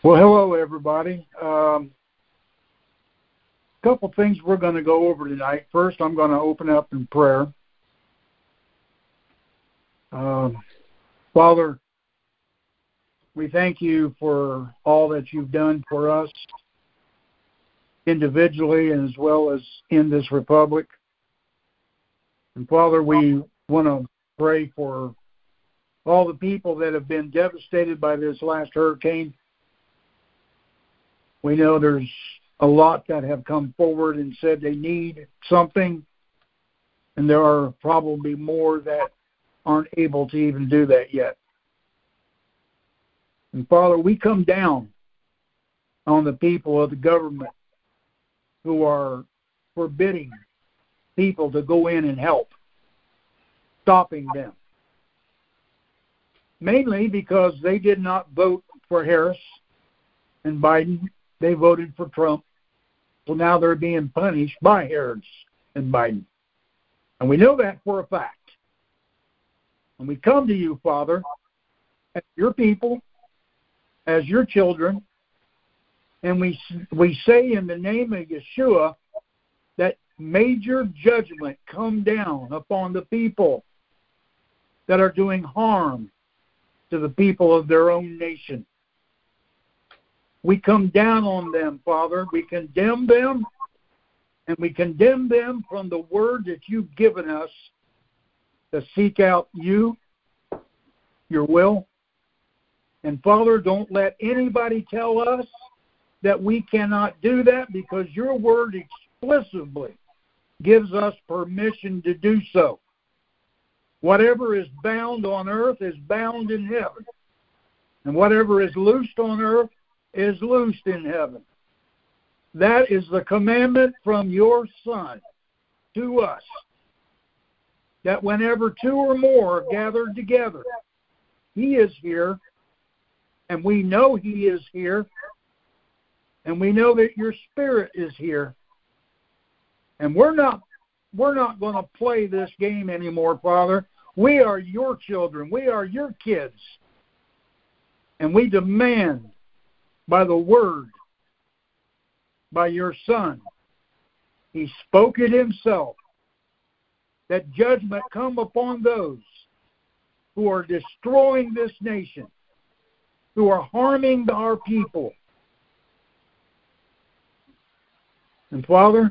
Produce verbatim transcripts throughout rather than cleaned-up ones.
Well, hello, everybody. Um, a couple things we're going to go over tonight. First, I'm going to open up in prayer. Um, Father, we thank you for all that you've done for us individually and as well as in this republic. And Father, we want to pray for all the people that have been devastated by this last hurricane. We know there's a lot that have come forward and said they need something, and there are probably more that aren't able to even do that yet. And Father, we come down on the people of the government who are forbidding people to go in and help, stopping them. Mainly because they did not vote for Harris and Biden. They voted for Trump. So now they're being punished by Harris and Biden. And we know that for a fact. And we come to you, Father, as your people, as your children, and we we say in the name of Yeshua that major judgment come down upon the people that are doing harm to the people of their own nation. We come down on them, Father. We condemn them, and we condemn them from the word that you've given us to seek out you, your will. And Father, don't let anybody tell us that we cannot do that, because your word explicitly gives us permission to do so. Whatever is bound on earth is bound in heaven, and whatever is loosed on earth is loosed in heaven. That is the commandment from your Son to us, that whenever two or more are gathered together, he is here, and we know he is here, and we know that your Spirit is here. And we're not we're not going to play this game anymore, Father. We are your children. We are your kids. And we demand by the word, by your Son, he spoke it himself, that judgment come upon those who are destroying this nation, who are harming our people. And Father,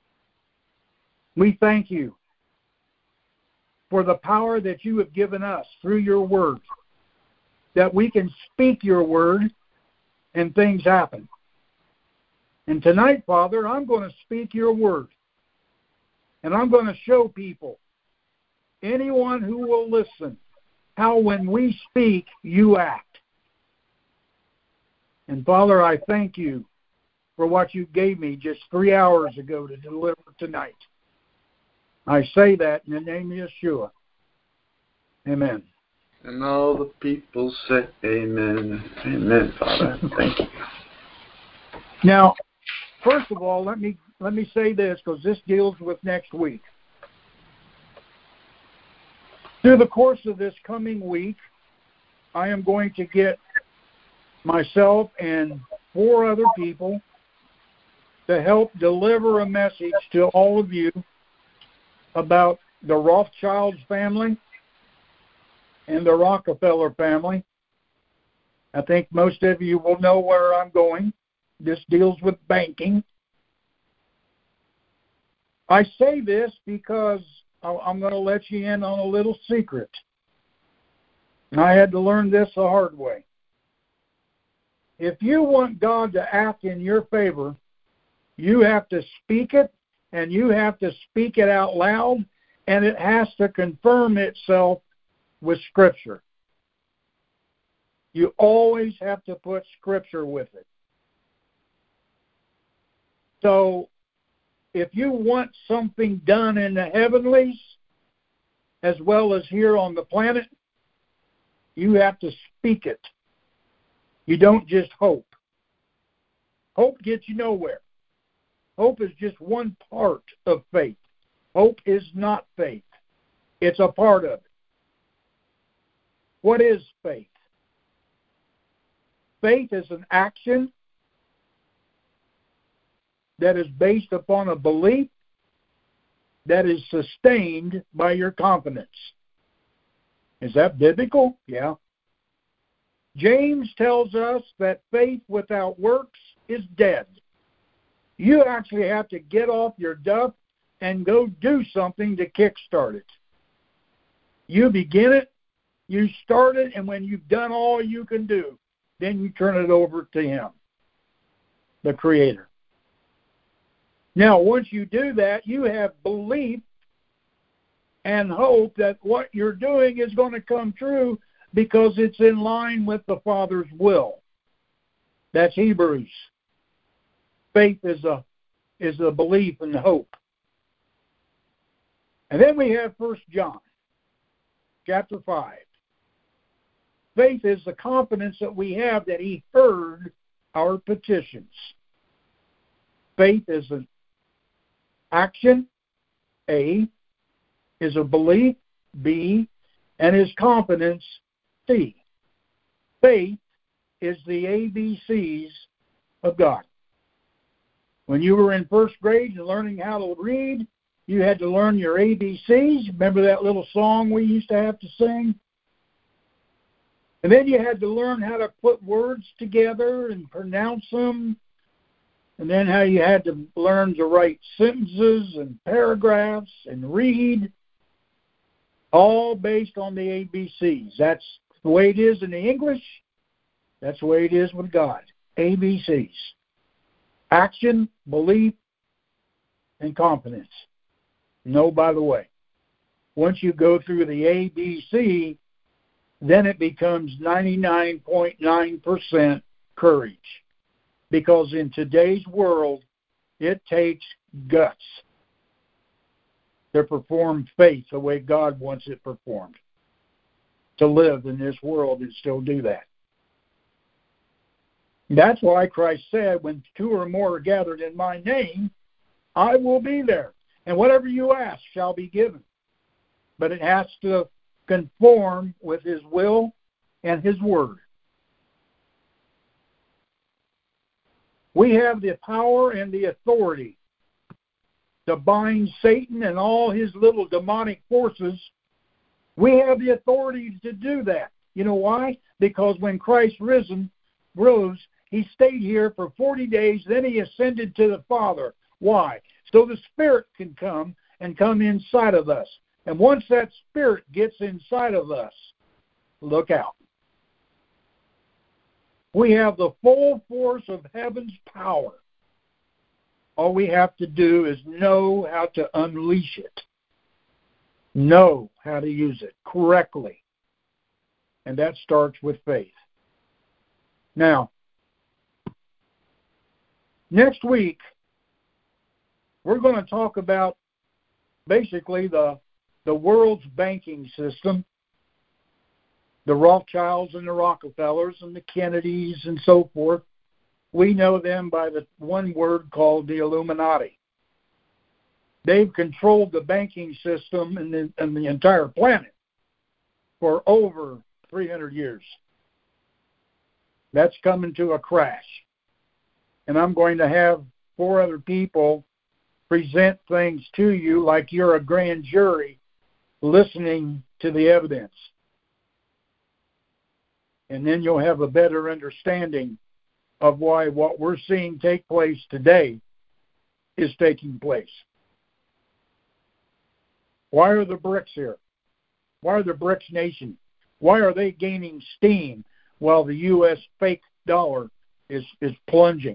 we thank you for the power that you have given us through your word, that we can speak your word and things happen. And tonight, Father, I'm going to speak your word, and I'm going to show people, anyone who will listen, how when we speak, you act. And Father, I thank you for what you gave me just three hours ago to deliver tonight. I say that in the name of Yeshua. Amen. And all the people say amen. Amen, Father. Thank you. Now, first of all, let me let me say this, because this deals with next week. Through the course of this coming week, I am going to get myself and four other people to help deliver a message to all of you about the Rothschild family and the Rockefeller family. I think most of you will know where I'm going. This deals with banking. I say this because I'm going to let you in on a little secret. And I had to learn this the hard way. If you want God to act in your favor, you have to speak it, and you have to speak it out loud, and it has to confirm itself with Scripture. You always have to put Scripture with it. So, if you want something done in the heavenlies, as well as here on the planet, you have to speak it. You don't just hope. Hope gets you nowhere. Hope is just one part of faith. Hope is not faith. It's a part of it. What is faith? Faith is an action that is based upon a belief that is sustained by your confidence. Is that biblical? Yeah. James tells us that faith without works is dead. You actually have to get off your duff and go do something to kickstart it. You begin it, you start it, and when you've done all you can do, then you turn it over to Him, the Creator. Now, once you do that, you have belief and hope that what you're doing is going to come true because it's in line with the Father's will. That's Hebrews. Faith is a is a belief and hope. And then we have First John, chapter five. Faith is the confidence that we have that He heard our petitions. Faith is an action, A, is a belief, B, and is confidence, C. Faith is the A B Cs of God. When you were in first grade and learning how to read, you had to learn your A B Cs. Remember that little song we used to have to sing? And then you had to learn how to put words together and pronounce them. And then how you had to learn to write sentences and paragraphs and read, all based on the A B Cs. That's the way it is in the English. That's the way it is with God. A B Cs. Action, belief, and confidence. No, by the way. Once you go through the A B C, then it becomes ninety-nine point nine percent courage. Because in today's world, it takes guts to perform faith the way God wants it performed. To live in this world and still do that. That's why Christ said, when two or more are gathered in my name, I will be there. And whatever you ask shall be given. But it has to conform with His will and His word. We have the power and the authority to bind Satan and all his little demonic forces. We have the authority to do that. You know why? Because when Christ risen, rose, He stayed here for forty days, then He ascended to the Father. Why? So the Spirit can come and come inside of us. And once that Spirit gets inside of us, look out. We have the full force of heaven's power. All we have to do is know how to unleash it. Know how to use it correctly. And that starts with faith. Now, next week, we're going to talk about basically the, the world's banking system. The Rothschilds and the Rockefellers and the Kennedys and so forth. We know them by the one word called the Illuminati. They've controlled the banking system and the, and the entire planet for over three hundred years. That's coming to a crash. And I'm going to have four other people present things to you like you're a grand jury listening to the evidence. And then you'll have a better understanding of why what we're seeing take place today is taking place. Why are the BRICS here? Why are the BRICS nation? Why are they gaining steam while the U S fake dollar is, is plunging?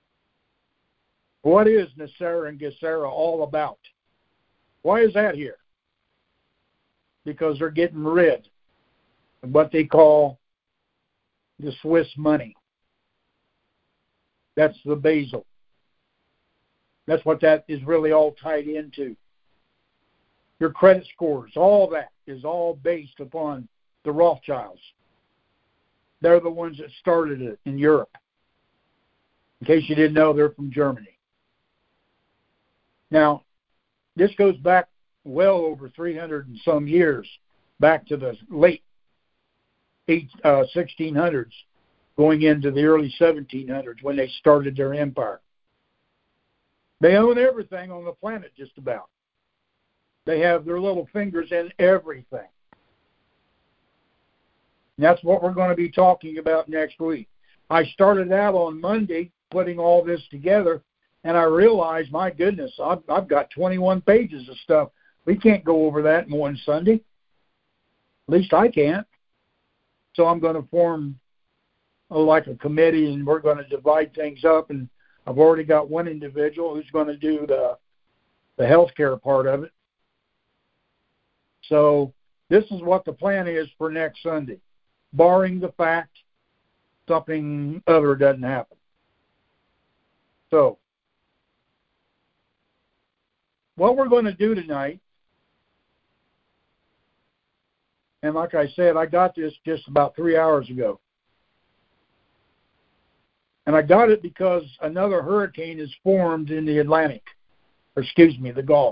What is NESARA and GESARA all about? Why is that here? Because they're getting rid of what they call the Swiss money. That's the Basel. That's what that is really all tied into. Your credit scores, all that is all based upon the Rothschilds. They're the ones that started it in Europe. In case you didn't know, they're from Germany. Now, this goes back well over three hundred and some years, back to the late eight, uh, sixteen hundreds, going into the early seventeen hundreds when they started their empire. They own everything on the planet just about. They have their little fingers in everything. And that's what we're going to be talking about next week. I started out on Monday putting all this together, and I realized, my goodness, I've, I've got twenty-one pages of stuff. We can't go over that in one Sunday. At least I can't. So I'm going to form oh, like a committee, and we're going to divide things up. And I've already got one individual who's going to do the the healthcare part of it. So this is what the plan is for next Sunday, barring the fact something other doesn't happen. So what we're going to do tonight, and like I said, I got this just about three hours ago. And I got it because another hurricane is formed in the Atlantic, or excuse me, the Gulf.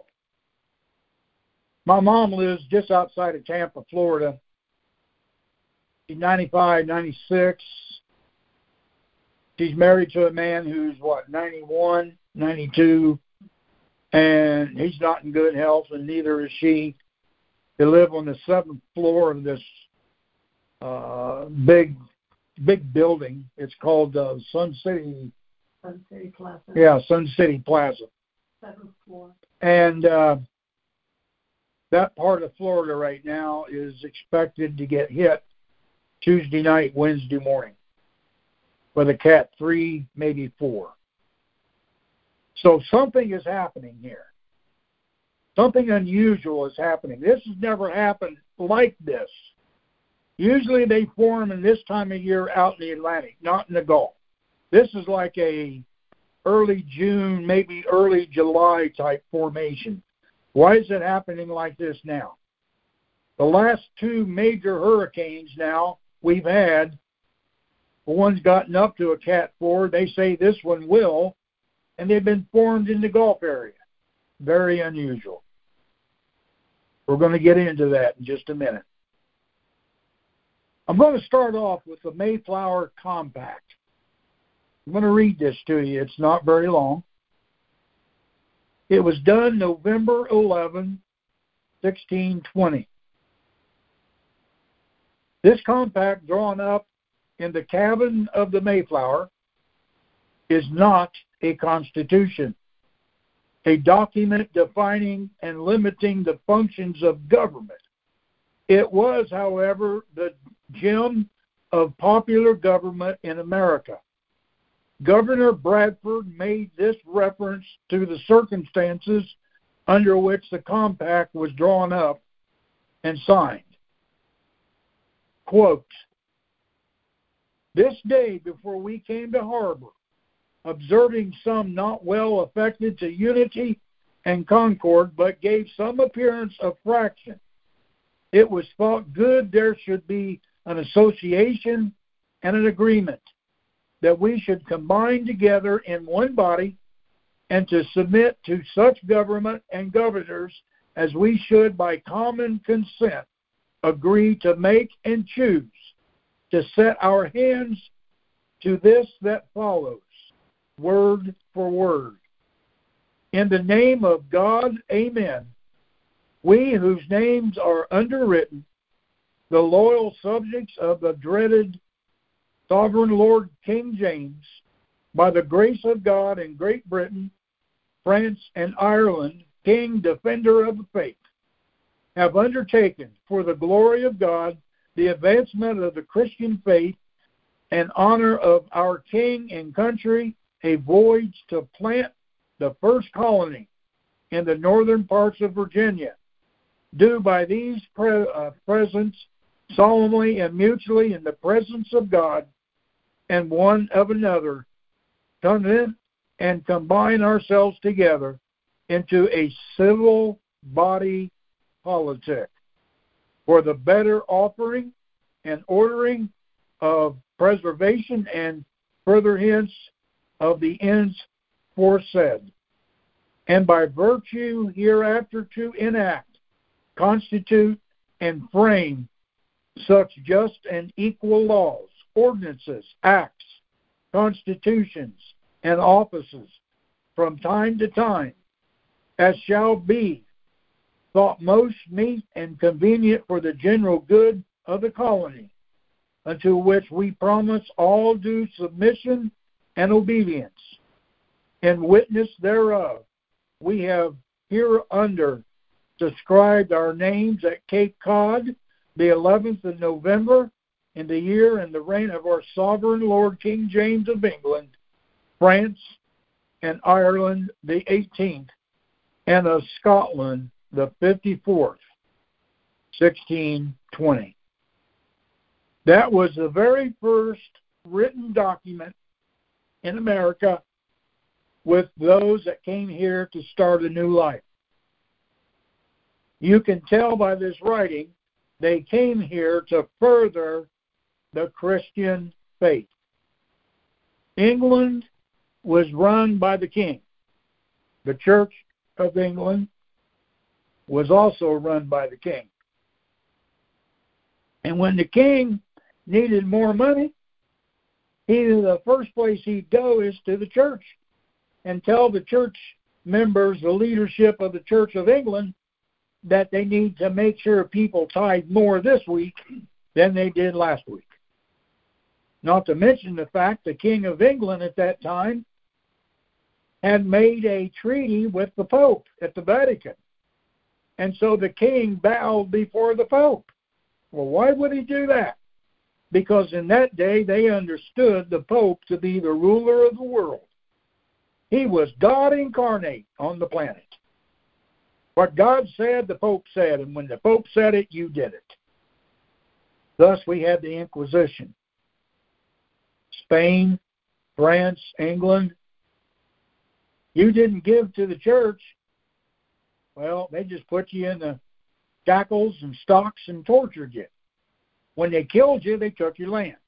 My mom lives just outside of Tampa, Florida. She's ninety-five, ninety-six. She's married to a man who's, what, ninety-one, ninety-two, and he's not in good health, and neither is she. They live on the seventh floor of this uh, big, big building. It's called uh, Sun City. Sun City Plaza. Yeah, Sun City Plaza. Seventh floor. And uh, that part of Florida right now is expected to get hit Tuesday night, Wednesday morning, with a Cat three, maybe four. So something is happening here. Something unusual is happening. This has never happened like this. Usually they form in this time of year out in the Atlantic, not in the Gulf. This is like a early June, maybe early July type formation. Why is it happening like this now? The last two major hurricanes now we've had, one's gotten up to a Cat four. They say this one will, and they've been formed in the Gulf area. Very unusual. We're going to get into that in just a minute. I'm going to start off with the Mayflower Compact. I'm going to read this to you. It's not very long. It was done November eleventh, sixteen twenty. This compact drawn up in the cabin of the Mayflower is not a constitution, a document defining and limiting the functions of government. It was, however, the gem of popular government in America. Governor Bradford made this reference to the circumstances under which the compact was drawn up and signed. Quote, "This day before we came to harbor, observing some not well affected to unity and concord, but gave some appearance of fraction, it was thought good there should be an association and an agreement, that we should combine together in one body, and to submit to such government and governors as we should by common consent agree to make and choose, to set our hands to this that follows, word for word. In the name of God, amen. We whose names are underwritten, the loyal subjects of the dreaded Sovereign Lord King James, by the grace of God in Great Britain, France, and Ireland, King, Defender of the Faith, have undertaken for the glory of God the advancement of the Christian faith and honor of our King and country, a voyage to plant the first colony in the northern parts of Virginia, do by these pre- uh, presents solemnly and mutually in the presence of God and one of another, come in and combine ourselves together into a civil body politic for the better offering and ordering of preservation and furtherance of the ends foresaid, and by virtue hereafter to enact, constitute, and frame such just and equal laws ordinances, acts, constitutions, and offices from time to time, as shall be thought most meet and convenient for the general good of the colony, unto which we promise all due submission and obedience. In witness thereof, we have hereunder described our names at Cape Cod, the eleventh of November, in the year and the reign of our sovereign Lord King James of England, France, and Ireland, the eighteenth, and of Scotland, the fifty-fourth, sixteen twenty. That was the very first written document in America with those that came here to start a new life. You can tell by this writing, they came here to further the Christian faith. England was run by the king. The Church of England was also run by the king. And when the king needed more money, he, the first place he'd go is to the church and tell the church members, the leadership of the Church of England, that they need to make sure people tithe more this week than they did last week. Not to mention the fact the King of England at that time had made a treaty with the Pope at the Vatican. And so the king bowed before the Pope. Well, why would he do that? Because in that day they understood the Pope to be the ruler of the world. He was God incarnate on the planet. What God said, the Pope said, and when the Pope said it, you did it. Thus we had the Inquisition. Spain, France, England. You didn't give to the church, well, they just put you in the shackles and stocks and tortured you. When they killed you, they took your land.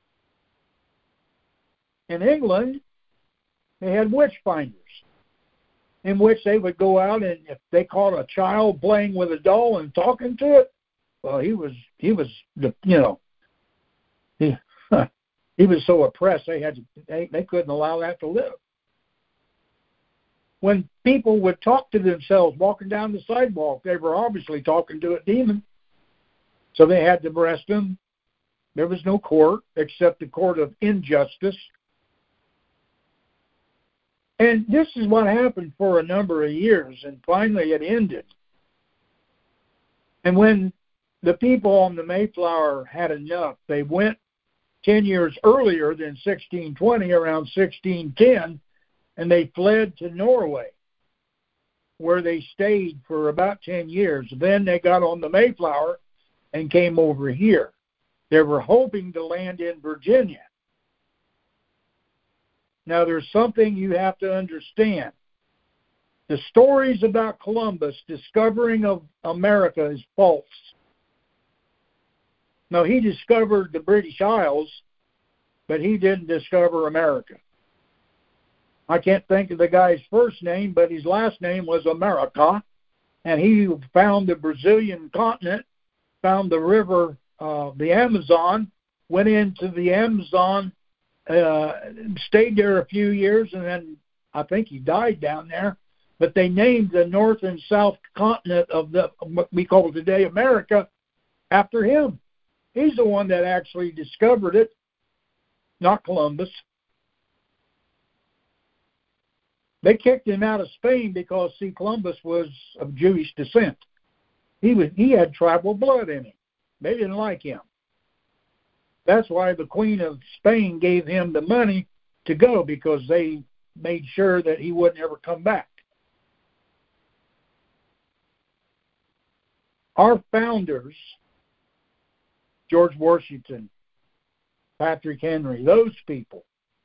In England, they had witch finders, in which they would go out and if they caught a child playing with a doll and talking to it, well, he was he was the you know he he was so oppressed they had to, they they couldn't allow that to live. When people would talk to themselves walking down the sidewalk, they were obviously talking to a demon. So they had to arrest them. There was no court except the court of injustice. And this is what happened for a number of years, and finally it ended. And when the people on the Mayflower had enough, they went ten years earlier than sixteen twenty, around sixteen ten, and they fled to Norway, where they stayed for about ten years. Then they got on the Mayflower and came over here. They were hoping to land in Virginia. Now, there's something you have to understand. The stories about Columbus discovering of America is false. Now, he discovered the British Isles, but he didn't discover America. I can't think of the guy's first name, but his last name was America, and he found the Brazilian continent, found the river, uh, the Amazon, went into the Amazon, uh, stayed there a few years, and then I think he died down there. But they named the north and south continent of the what we call today America after him. He's the one that actually discovered it, not Columbus. They kicked him out of Spain because, see, Columbus was of Jewish descent. He was he had tribal blood in him. They didn't like him. That's why the Queen of Spain gave him the money to go, because they made sure that he wouldn't ever come back. Our founders, George Washington, Patrick Henry, those people,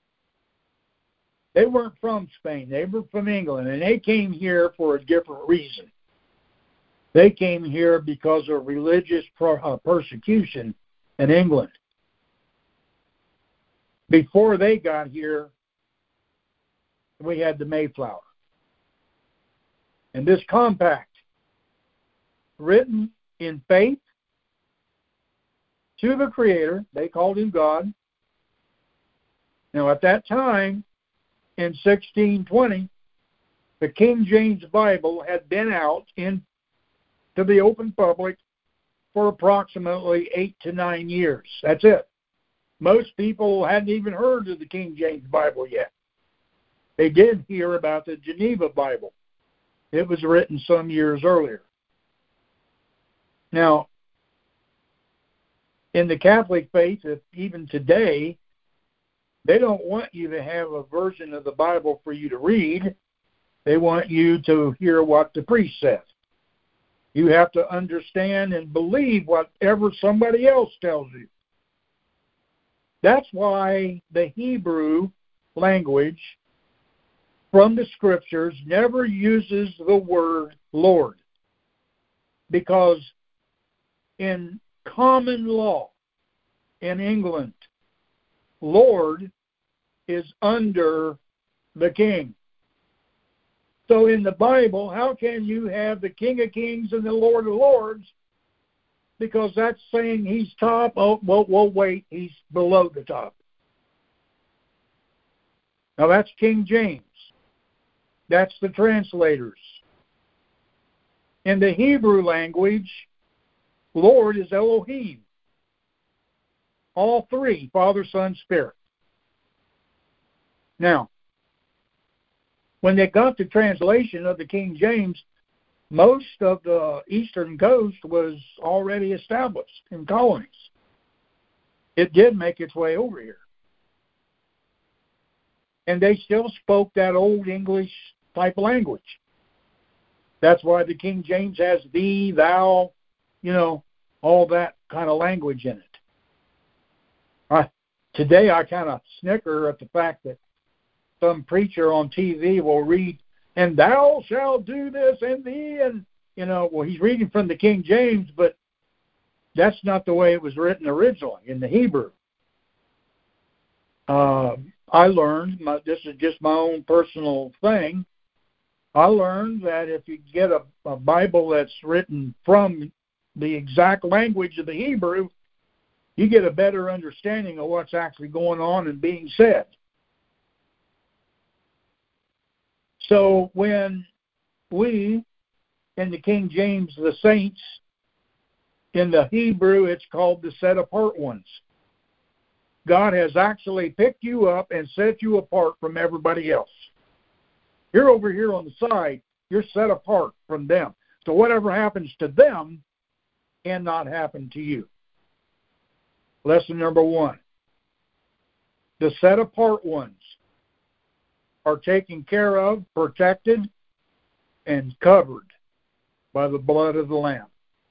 they weren't from Spain. They were from England, and they came here for a different reason. They came here because of religious persecution in England. Before they got here, we had the Mayflower. And this compact, written in faith to the Creator, they called him God, Now, at that time, in sixteen twenty, the King James Bible had been out into the open public for approximately eight to nine years. That's it. Most people hadn't even heard of the King James Bible yet. They did hear about the Geneva Bible. It was written some years earlier. Now, in the Catholic faith, even today, they don't want you to have a version of the Bible for you to read. They want you to hear what the priest says. You have to understand and believe whatever somebody else tells you. That's why the Hebrew language from the Scriptures never uses the word Lord. Because in common law in England, Lord is under the king. So in the Bible, how can you have the King of Kings and the Lord of Lords? Because that's saying he's top. Oh, well, well, wait, he's below the top. Now that's King James. That's the translators. In the Hebrew language, Lord is Elohim. All three, Father, Son, Spirit. Now, when they got the translation of the King James, most of the eastern coast was already established in colonies. It did make its way over here. And they still spoke that old English type of language. That's why the King James has thee, thou, you know, all that kind of language in it. I, today I kind of snicker at the fact that some preacher on T V will read, and thou shalt do this and thee, and, you know, well, he's reading from the King James, but that's not the way it was written originally in the Hebrew. Uh, I learned, my, this is just my own personal thing, I learned that if you get a, a Bible that's written from the exact language of the Hebrew, you get a better understanding of what's actually going on and being said. So when we, in the King James, the saints, in the Hebrew, it's called the set-apart ones. God has actually picked you up and set you apart from everybody else. You're over here on the side. You're set apart from them. So whatever happens to them cannot happen to you. Lesson number one. The set-apart ones are taken care of, protected, and covered by the blood of the Lamb.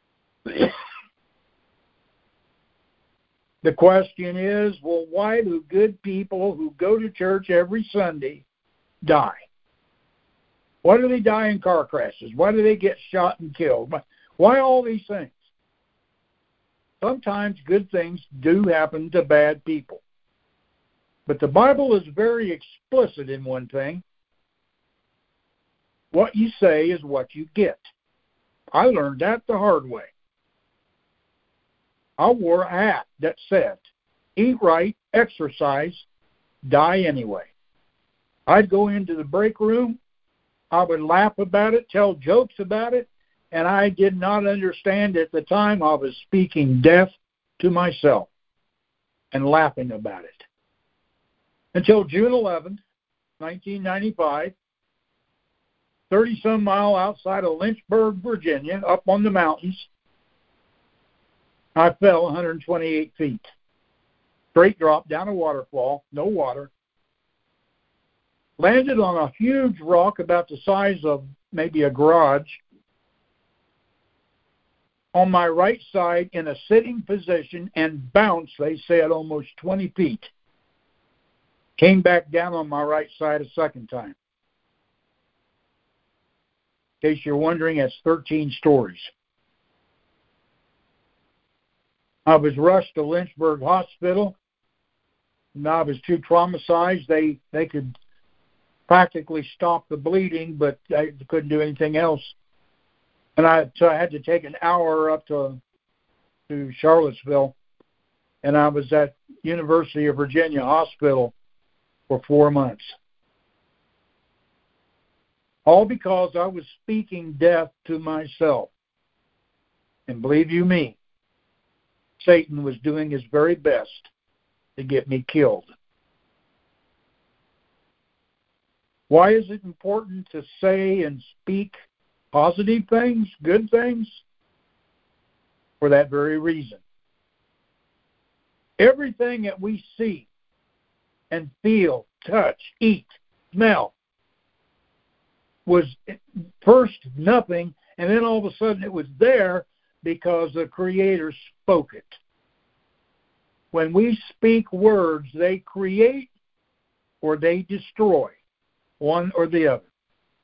The question is, well, why do good people who go to church every Sunday die? Why do they die in car crashes? Why do they get shot and killed? Why all these things? Sometimes good things do happen to bad people. But the Bible is very explicit in one thing. What you say is what you get. I learned that the hard way. I wore a hat that said, eat right, exercise, die anyway. I'd go into the break room, I would laugh about it, tell jokes about it, and I did not understand at the time I was speaking death to myself and laughing about it. Until June eleventh, nineteen ninety-five, thirty-some mile outside of Lynchburg, Virginia, up on the mountains, I fell one hundred twenty-eight feet. Straight drop down a waterfall, no water. Landed on a huge rock about the size of maybe a garage. On my right side in a sitting position and bounced, they said, almost twenty feet. Came back down on my right side a second time. In case you're wondering, that's thirteen stories. I was rushed to Lynchburg Hospital. And I was too traumatized. They they could practically stop the bleeding, but they couldn't do anything else. And I so I had to take an hour up to to Charlottesville, and I was at University of Virginia Hospital for four months. All because I was speaking death to myself. And believe you me, Satan was doing his very best to get me killed. Why is it important to say and speak positive things, good things? For that very reason. Everything that we see and feel, touch, eat, smell was first nothing, and then all of a sudden it was there because the Creator spoke it. When we speak words, they create or they destroy, one or the other.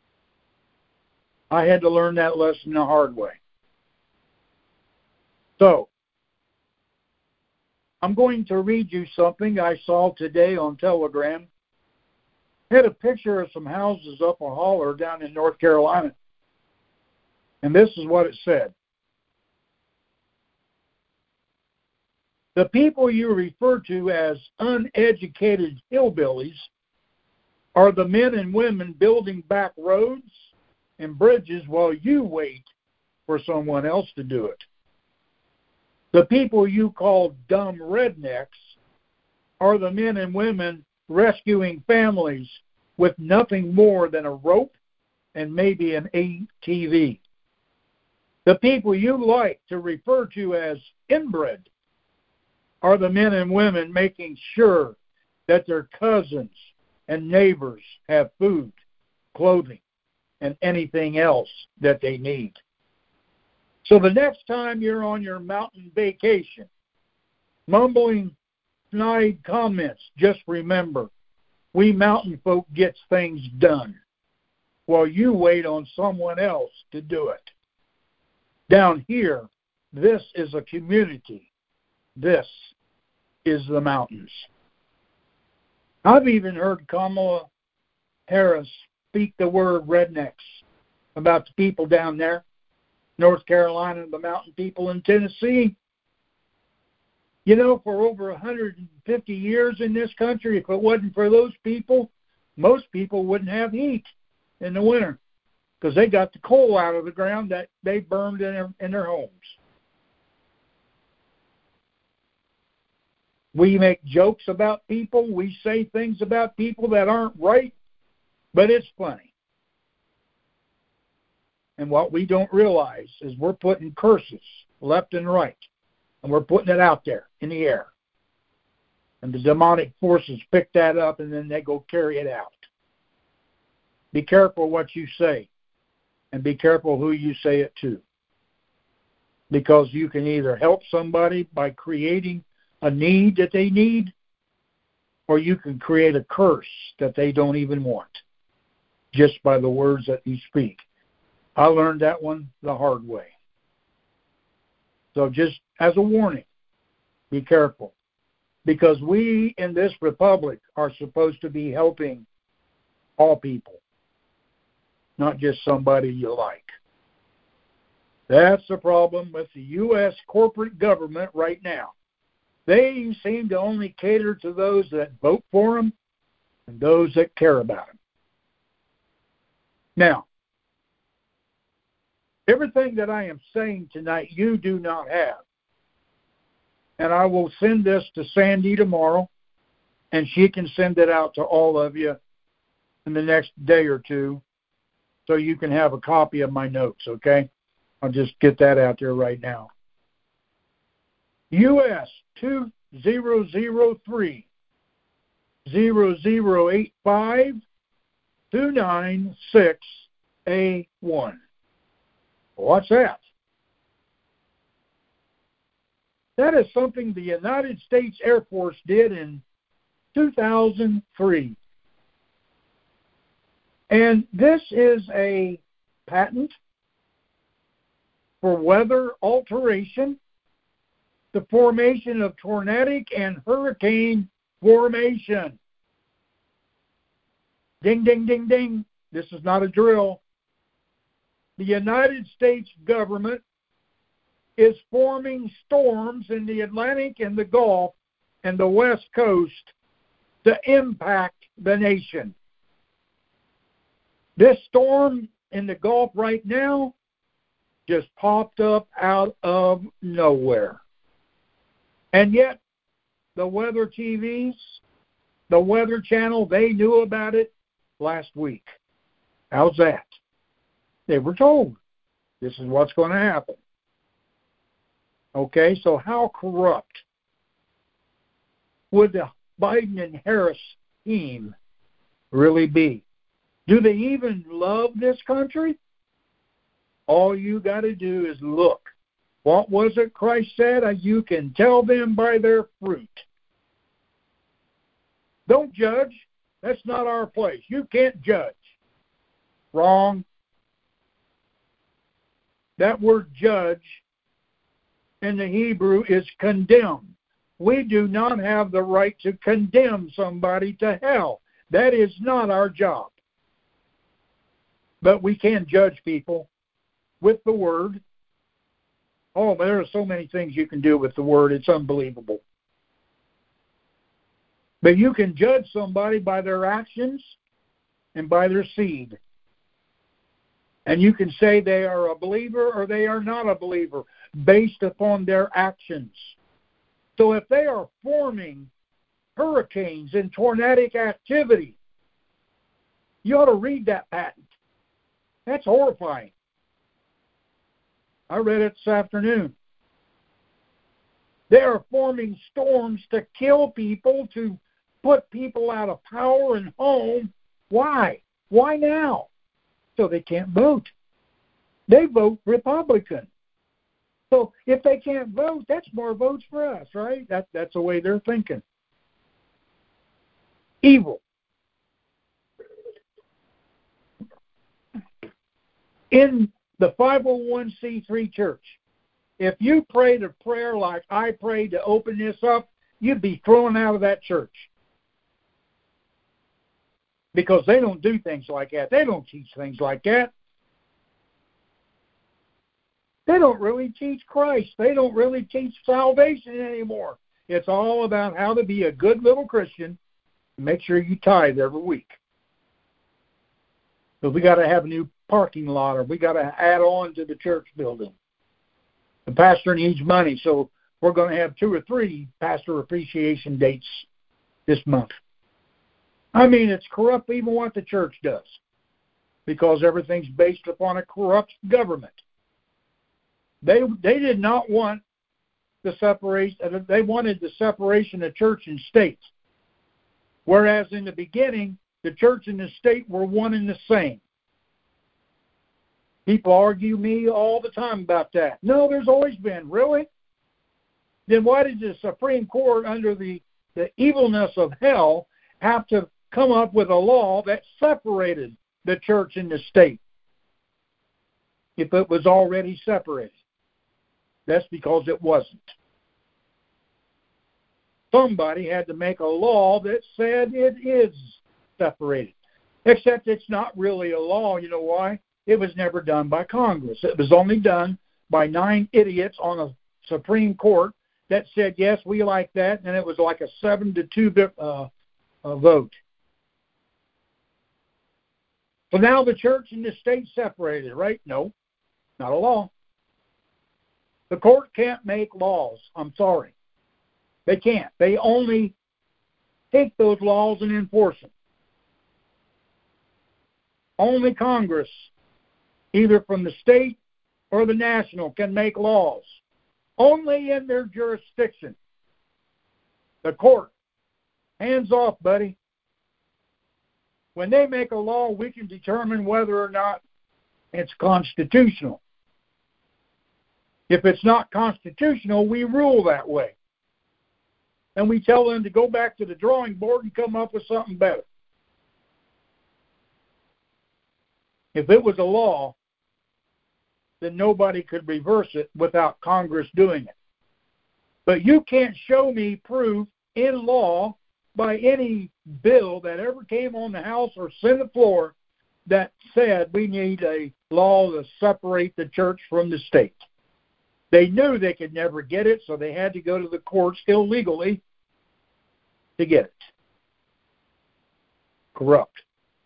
I had to learn that lesson the hard way. So, I'm going to read you something I saw today on Telegram. It had a picture of some houses up a holler down in North Carolina. And this is what it said. The people you refer to as uneducated hillbillies are the men and women building back roads and bridges while you wait for someone else to do it. The people you call dumb rednecks are the men and women rescuing families with nothing more than a rope and maybe an A T V. The people you like to refer to as inbred are the men and women making sure that their cousins and neighbors have food, clothing, and anything else that they need. So the next time you're on your mountain vacation, mumbling snide comments, just remember, we mountain folk gets things done while you wait on someone else to do it. Down here, this is a community. This is the mountains. I've even heard Kamala Harris speak the word rednecks about the people down there. North Carolina, the mountain people in Tennessee. You know, for over one hundred fifty years in this country, if it wasn't for those people, most people wouldn't have heat in the winter because they got the coal out of the ground that they burned in their, in their homes. We make jokes about people. We say things about people that aren't right, but it's funny. And what we don't realize is we're putting curses left and right. And we're putting it out there in the air. And the demonic forces pick that up and then they go carry it out. Be careful what you say. And be careful who you say it to. Because you can either help somebody by creating a need that they need, or you can create a curse that they don't even want. Just by the words that you speak. I learned that one the hard way. So just as a warning, be careful. Because we in this republic are supposed to be helping all people, not just somebody you like. That's the problem with the U S corporate government right now. They seem to only cater to those that vote for them and those that care about them. Now, everything that I am saying tonight, you do not have. And I will send this to Sandy tomorrow, and she can send it out to all of you in the next day or two so you can have a copy of my notes, okay? I'll just get that out there right now. U S two zero zero three zero zero eight five two nine six A one. What's that? That is something the United States Air Force did in two thousand three. And this is a patent for weather alteration, the formation of tornadic and hurricane formation. Ding, ding, ding, ding. This is not a drill. The United States government is forming storms in the Atlantic and the Gulf and the West Coast to impact the nation. This storm in the Gulf right now just popped up out of nowhere. And yet, the weather T Vs, the Weather Channel, they knew about it last week. How's that? They were told this is what's going to happen. Okay, so how corrupt would the Biden and Harris team really be? Do they even love this country? All you got to do is look. What was it Christ said? You can tell them by their fruit. Don't judge. That's not our place. You can't judge. Wrong. That word judge in the Hebrew is condemn. We do not have the right to condemn somebody to hell. That is not our job. But we can judge people with the Word. Oh, but there are so many things you can do with the Word. It's unbelievable. But you can judge somebody by their actions and by their seed. And you can say they are a believer or they are not a believer based upon their actions. So if they are forming hurricanes and tornadic activity, you ought to read that patent. That's horrifying. I read it this afternoon. They are forming storms to kill people, to put people out of power and home. Why? Why now? So they can't vote. They vote Republican. So if they can't vote, that's more votes for us, right? That, that's the way they're thinking. Evil. In the five oh one c three church, if you prayed a prayer like I prayed to open this up, you'd be thrown out of that church. Because they don't do things like that. They don't teach things like that. They don't really teach Christ. They don't really teach salvation anymore. It's all about how to be a good little Christian and make sure you tithe every week. So we got to have a new parking lot, or we got to add on to the church building. The pastor needs money, so we're going to have two or three pastor appreciation dates this month. I mean, it's corrupt even what the church does, because everything's based upon a corrupt government. They they did not want the separation. They wanted the separation of church and state, whereas in the beginning, the church and the state were one and the same. People argue me all the time about that. No, there's always been. Really? Then why did the Supreme Court, under the, the evilness of hell, have to come up with a law that separated the church and the state if it was already separated? That's because it wasn't. Somebody had to make a law that said it is separated. Except it's not really a law. You know why? It was never done by Congress. It was only done by nine idiots on a Supreme Court that said, yes, we like that, and it was like a seven to two uh, uh, vote. So now the church and the state separated, right? No, not a law. The court can't make laws. I'm sorry. They can't. They only take those laws and enforce them. Only Congress, either from the state or the national, can make laws. Only in their jurisdiction. The court, hands off, buddy. When they make a law, we can determine whether or not it's constitutional. If it's not constitutional, we rule that way. And we tell them to go back to the drawing board and come up with something better. If it was a law, then nobody could reverse it without Congress doing it. But you can't show me proof in law by any bill that ever came on the House or Senate floor that said we need a law to separate the church from the state. They knew they could never get it, so they had to go to the courts illegally to get it. corrupt.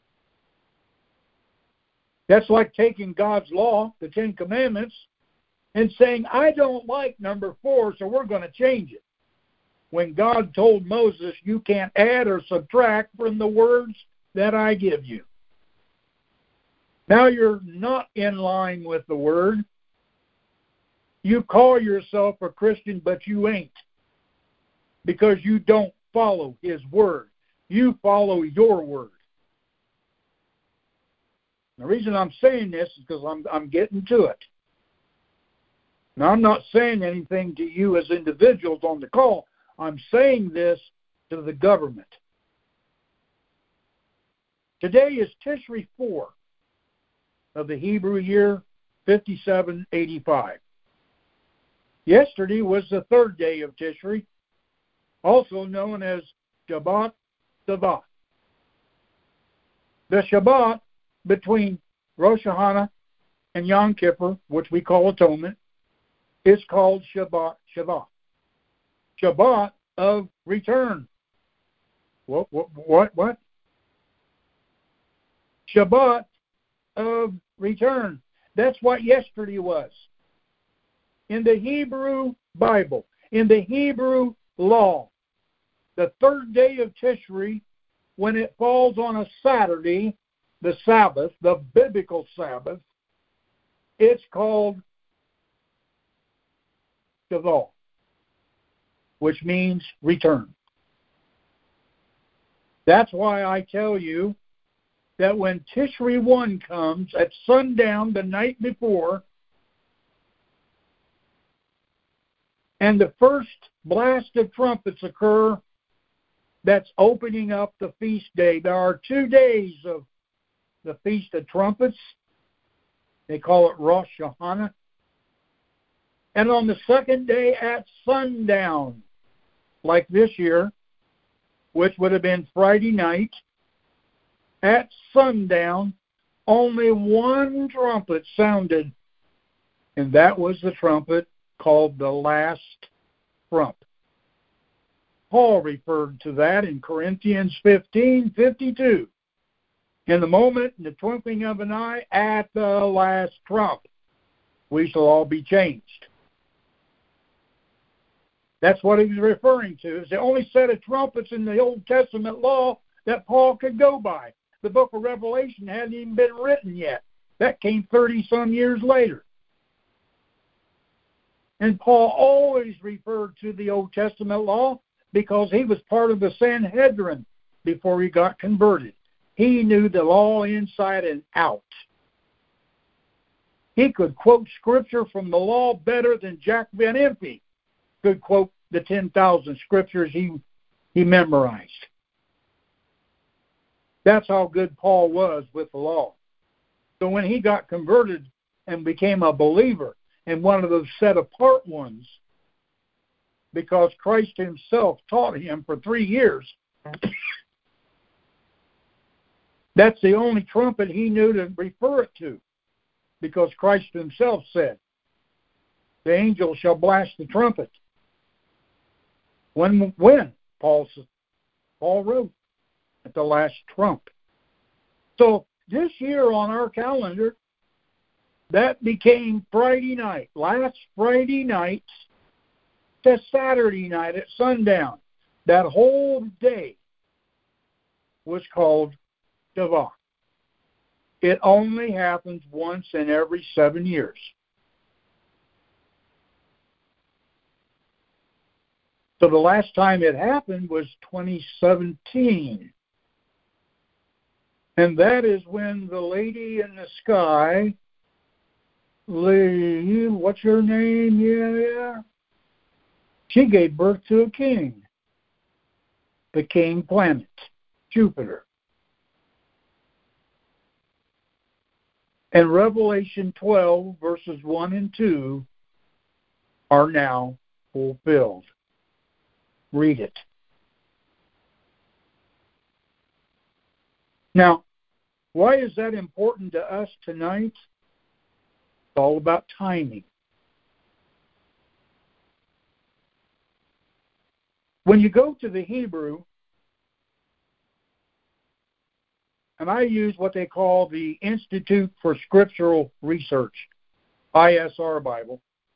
That's like taking God's law, the Ten Commandments, and saying, I don't like number four, so we're going to change it. When God told Moses, you can't add or subtract from the words that I give you. Now you're not in line with the Word. You call yourself a Christian, but you ain't. Because you don't follow His Word. You follow your word. The reason I'm saying this is because I'm, I'm getting to it. Now, I'm not saying anything to you as individuals on the call. I'm saying this to the government. Today is Tishri four of the Hebrew year fifty-seven eighty-five. Yesterday was the third day of Tishri, also known as Shabbat Tzava. The Shabbat between Rosh Hashanah and Yom Kippur, which we call Atonement, is called Shabbat Shabbat. Shabbat of return. What, what, what, what? Shabbat of return. That's what yesterday was. In the Hebrew Bible, in the Hebrew law, the third day of Tishri, when it falls on a Saturday, the Sabbath, the biblical Sabbath, it's called Shabbat, which means return. That's why I tell you that when Tishri one comes at sundown the night before, and the first blast of trumpets occur, that's opening up the feast day. There are two days of the Feast of Trumpets. They call it Rosh Hashanah. And on the second day at sundown, like this year, which would have been Friday night, at sundown, only one trumpet sounded, and that was the trumpet called the last trump. Paul referred to that in Corinthians fifteen fifty-two. In the moment, in the twinkling of an eye, at the last trump, we shall all be changed. That's what he was referring to. It's the only set of trumpets in the Old Testament law that Paul could go by. The book of Revelation hadn't even been written yet. That came thirty-some years later. And Paul always referred to the Old Testament law because he was part of the Sanhedrin before he got converted. He knew the law inside and out. He could quote scripture from the law better than Jack Van Impe could quote the ten thousand scriptures he, he memorized. That's how good Paul was with the law. So when he got converted and became a believer and one of those set-apart ones, because Christ himself taught him for three years, that's the only trumpet he knew to refer it to, because Christ himself said, the angel shall blast the trumpet. When? When? Paul, Paul wrote, at the last trump. So this year on our calendar, that became Friday night. Last Friday night to Saturday night at sundown. That whole day was called Shabbat. It only happens once in every seven years. So the last time it happened was twenty seventeen. And that is when the lady in the sky, Lee, what's her name? Yeah, yeah. She gave birth to a king. The king planet, Jupiter. And Revelation twelve, verses one and two, are now fulfilled. Read it. Now, why is that important to us tonight? It's all about timing. When you go to the Hebrew, and I use what they call the Institute for Scriptural Research, I S R Bible.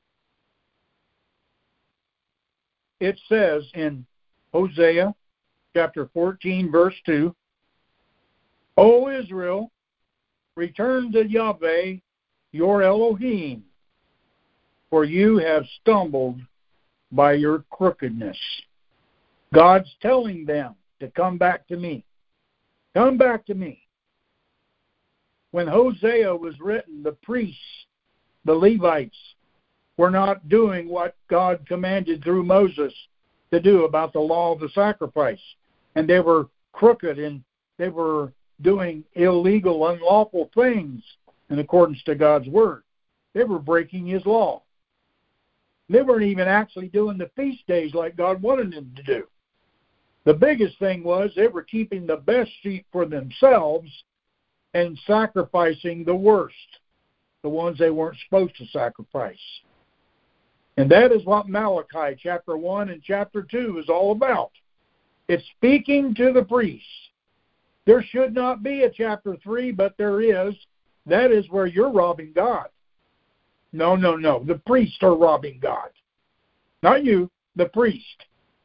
It says in Hosea chapter fourteen, verse two, O Israel, return to Yahweh, your Elohim, for you have stumbled by your crookedness. God's telling them to come back to me. Come back to me. When Hosea was written, the priests, the Levites, were not doing what God commanded through Moses to do about the law of the sacrifice. And they were crooked and they were doing illegal, unlawful things in accordance to God's word. They were breaking his law. They weren't even actually doing the feast days like God wanted them to do. The biggest thing was they were keeping the best sheep for themselves and sacrificing the worst, the ones they weren't supposed to sacrifice. And that is what Malachi chapter one and chapter two is all about. It's speaking to the priests. There should not be a chapter three, but there is. That is where you're robbing God. No, no, no. The priests are robbing God. Not you, the priest.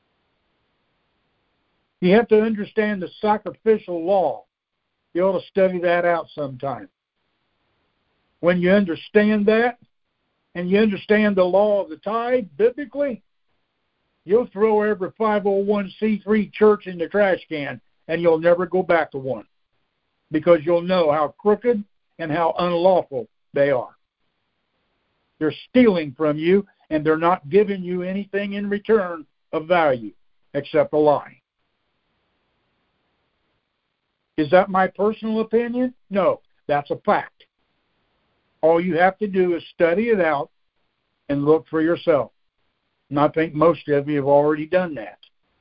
You have to understand the sacrificial law. You ought to study that out sometime. When you understand that, and you understand the law of the tithe biblically, you'll throw every five oh one c three church in the trash can, and you'll never go back to one, because you'll know how crooked and how unlawful they are. They're stealing from you, and they're not giving you anything in return of value except a lie. Is that my personal opinion? No, that's a fact. All you have to do is study it out and look for yourself. And I think most of you have already done that.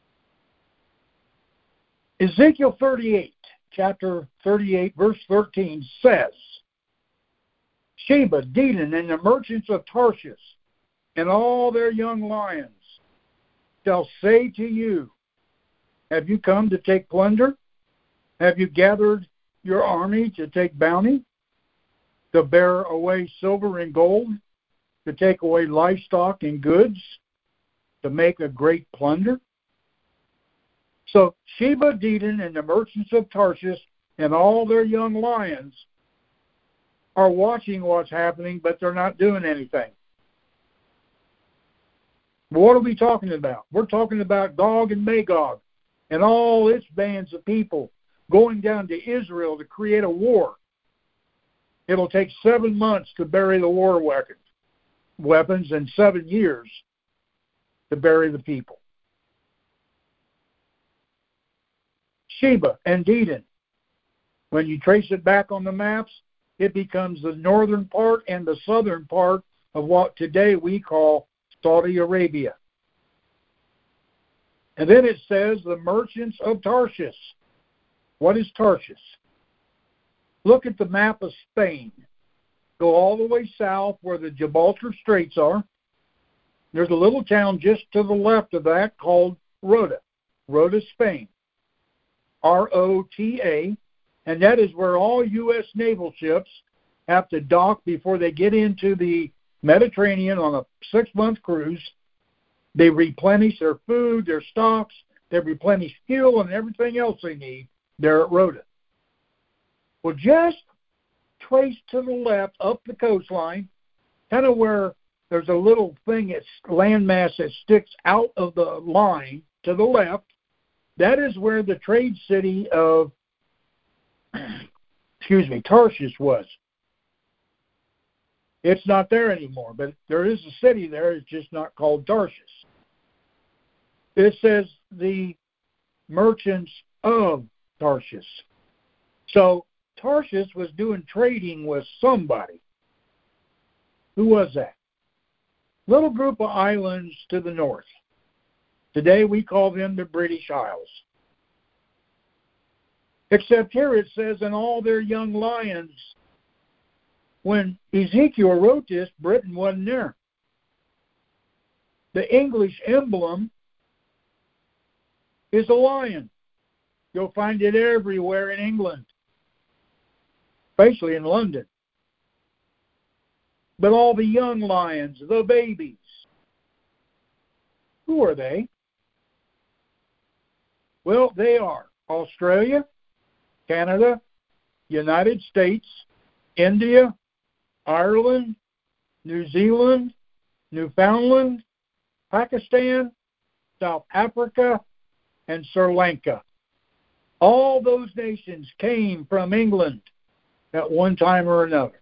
Ezekiel thirty-eight, chapter thirty-eight, verse thirteen says, Sheba, Dedan, and the merchants of Tarshish, and all their young lions, shall say to you, have you come to take plunder? Have you gathered your army to take bounty, to bear away silver and gold, to take away livestock and goods, to make a great plunder? So Sheba, Dedan, and the merchants of Tarshish, and all their young lions are watching what's happening, but they're not doing anything. What are we talking about? We're talking about Gog and Magog and all its bands of people going down to Israel to create a war. It'll take seven months to bury the war weapons and seven years to bury the people. Sheba and Dedan, when you trace it back on the maps, it becomes the northern part and the southern part of what today we call Saudi Arabia. And then it says the merchants of Tarshish. What is Tarshish? Look at the map of Spain. Go all the way south where the Gibraltar Straits are. There's a little town just to the left of that called Rota. Rota, Spain. R O T A. And that is where all U S naval ships have to dock before they get into the Mediterranean on a six-month cruise. They replenish their food, their stocks, they replenish fuel and everything else they need there at Rota. Well, just trace to the left up the coastline, kind of where there's a little thing, it's landmass that sticks out of the line to the left. That is where the trade city of, excuse me, Tarshish was. It's not there anymore, but there is a city there. It's just not called Tarshish. It says the merchants of Tarshish. So Tarshish was doing trading with somebody. Who was that? Little group of islands to the north. Today we call them the British Isles. Except here it says, and all their young lions. When Ezekiel wrote this, Britain wasn't there. The English emblem is a lion. You'll find it everywhere in England. especially in London. But all the young lions, the babies, who are they? Well, they are Australia, Canada, United States, India, Ireland, New Zealand, Newfoundland, Pakistan, South Africa, and Sri Lanka. All those nations came from England at one time or another.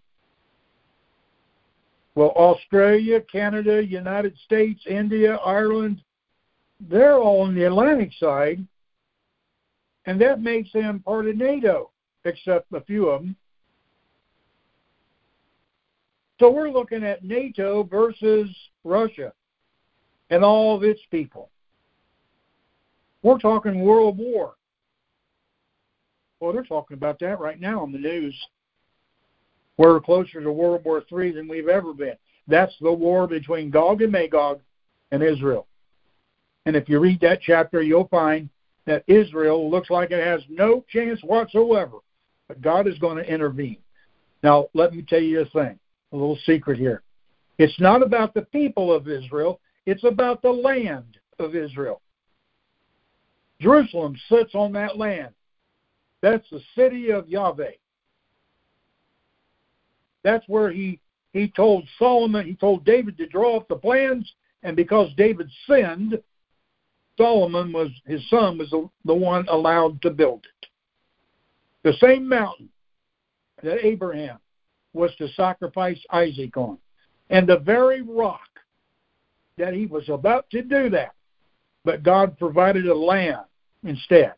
Well, Australia, Canada, United States, India, Ireland, they're all on the Atlantic side, and that makes them part of NATO, except a few of them. So we're looking at NATO versus Russia and all of its people. We're talking World War. Well, they're talking about that right now on the news. We're closer to World War Three than we've ever been. That's the war between Gog and Magog and Israel. And if you read that chapter, you'll find that Israel looks like it has no chance whatsoever. But God is going to intervene. Now, let me tell you a thing, a little secret here. It's not about the people of Israel. It's about the land of Israel. Jerusalem sits on that land. That's the city of Yahweh. That's where he, he told Solomon, he told David to draw up the plans, and because David sinned, Solomon was, his son was the, the one allowed to build it. The same mountain that Abraham was to sacrifice Isaac on. And the very rock that he was about to do that, but God provided a lamb instead.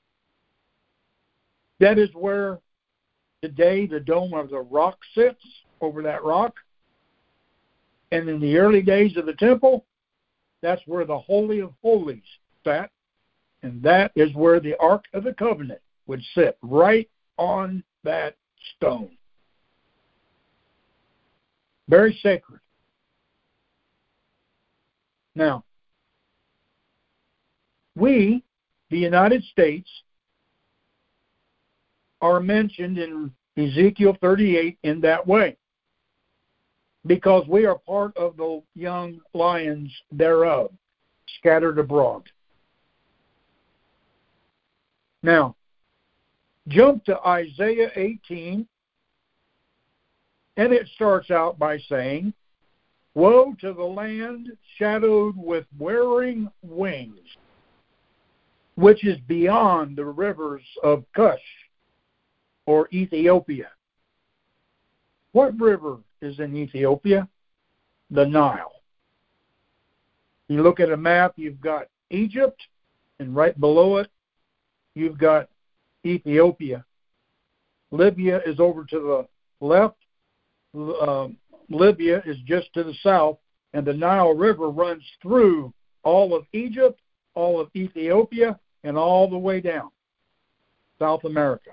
That is where today the Dome of the Rock sits, over that rock. And in the early days of the temple, that's where the Holy of Holies sat. And that is where the Ark of the Covenant would sit, right on that stone. Very sacred. Now, we, the United States, are mentioned in Ezekiel thirty-eight in that way, because we are part of the young lions thereof, scattered abroad. Now, jump to Isaiah eighteen, and it starts out by saying, "Woe to the land shadowed with wearing wings, which is beyond the rivers of Cush," or Ethiopia. What river is in Ethiopia? The Nile. You look at a map, you've got Egypt, and right below it, you've got Ethiopia. Libya is over to the left. Uh, Libya is just to the south, and the Nile River runs through all of Egypt, all of Ethiopia, and all the way down South America.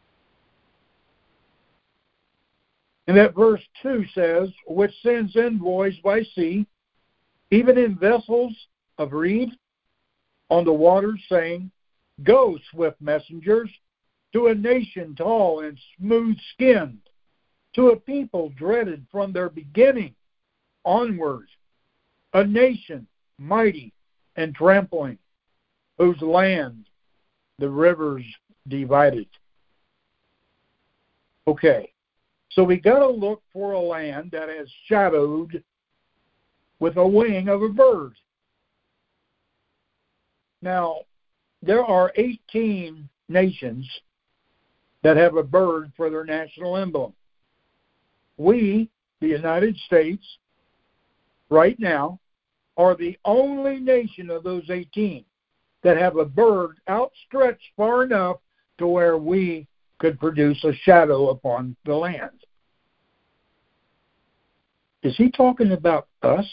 And that verse two says, "Which sends envoys by sea, even in vessels of reed, on the waters, saying, Go, swift messengers, to a nation tall and smooth-skinned, to a people dreaded from their beginning onwards, a nation mighty and trampling, whose land the rivers divided." Okay. So we got to look for a land that is shadowed with a wing of a bird. Now, there are eighteen nations that have a bird for their national emblem. We, the United States, right now, are the only nation of those eighteen that have a bird outstretched far enough to where we could produce a shadow upon the land. Is he talking about us?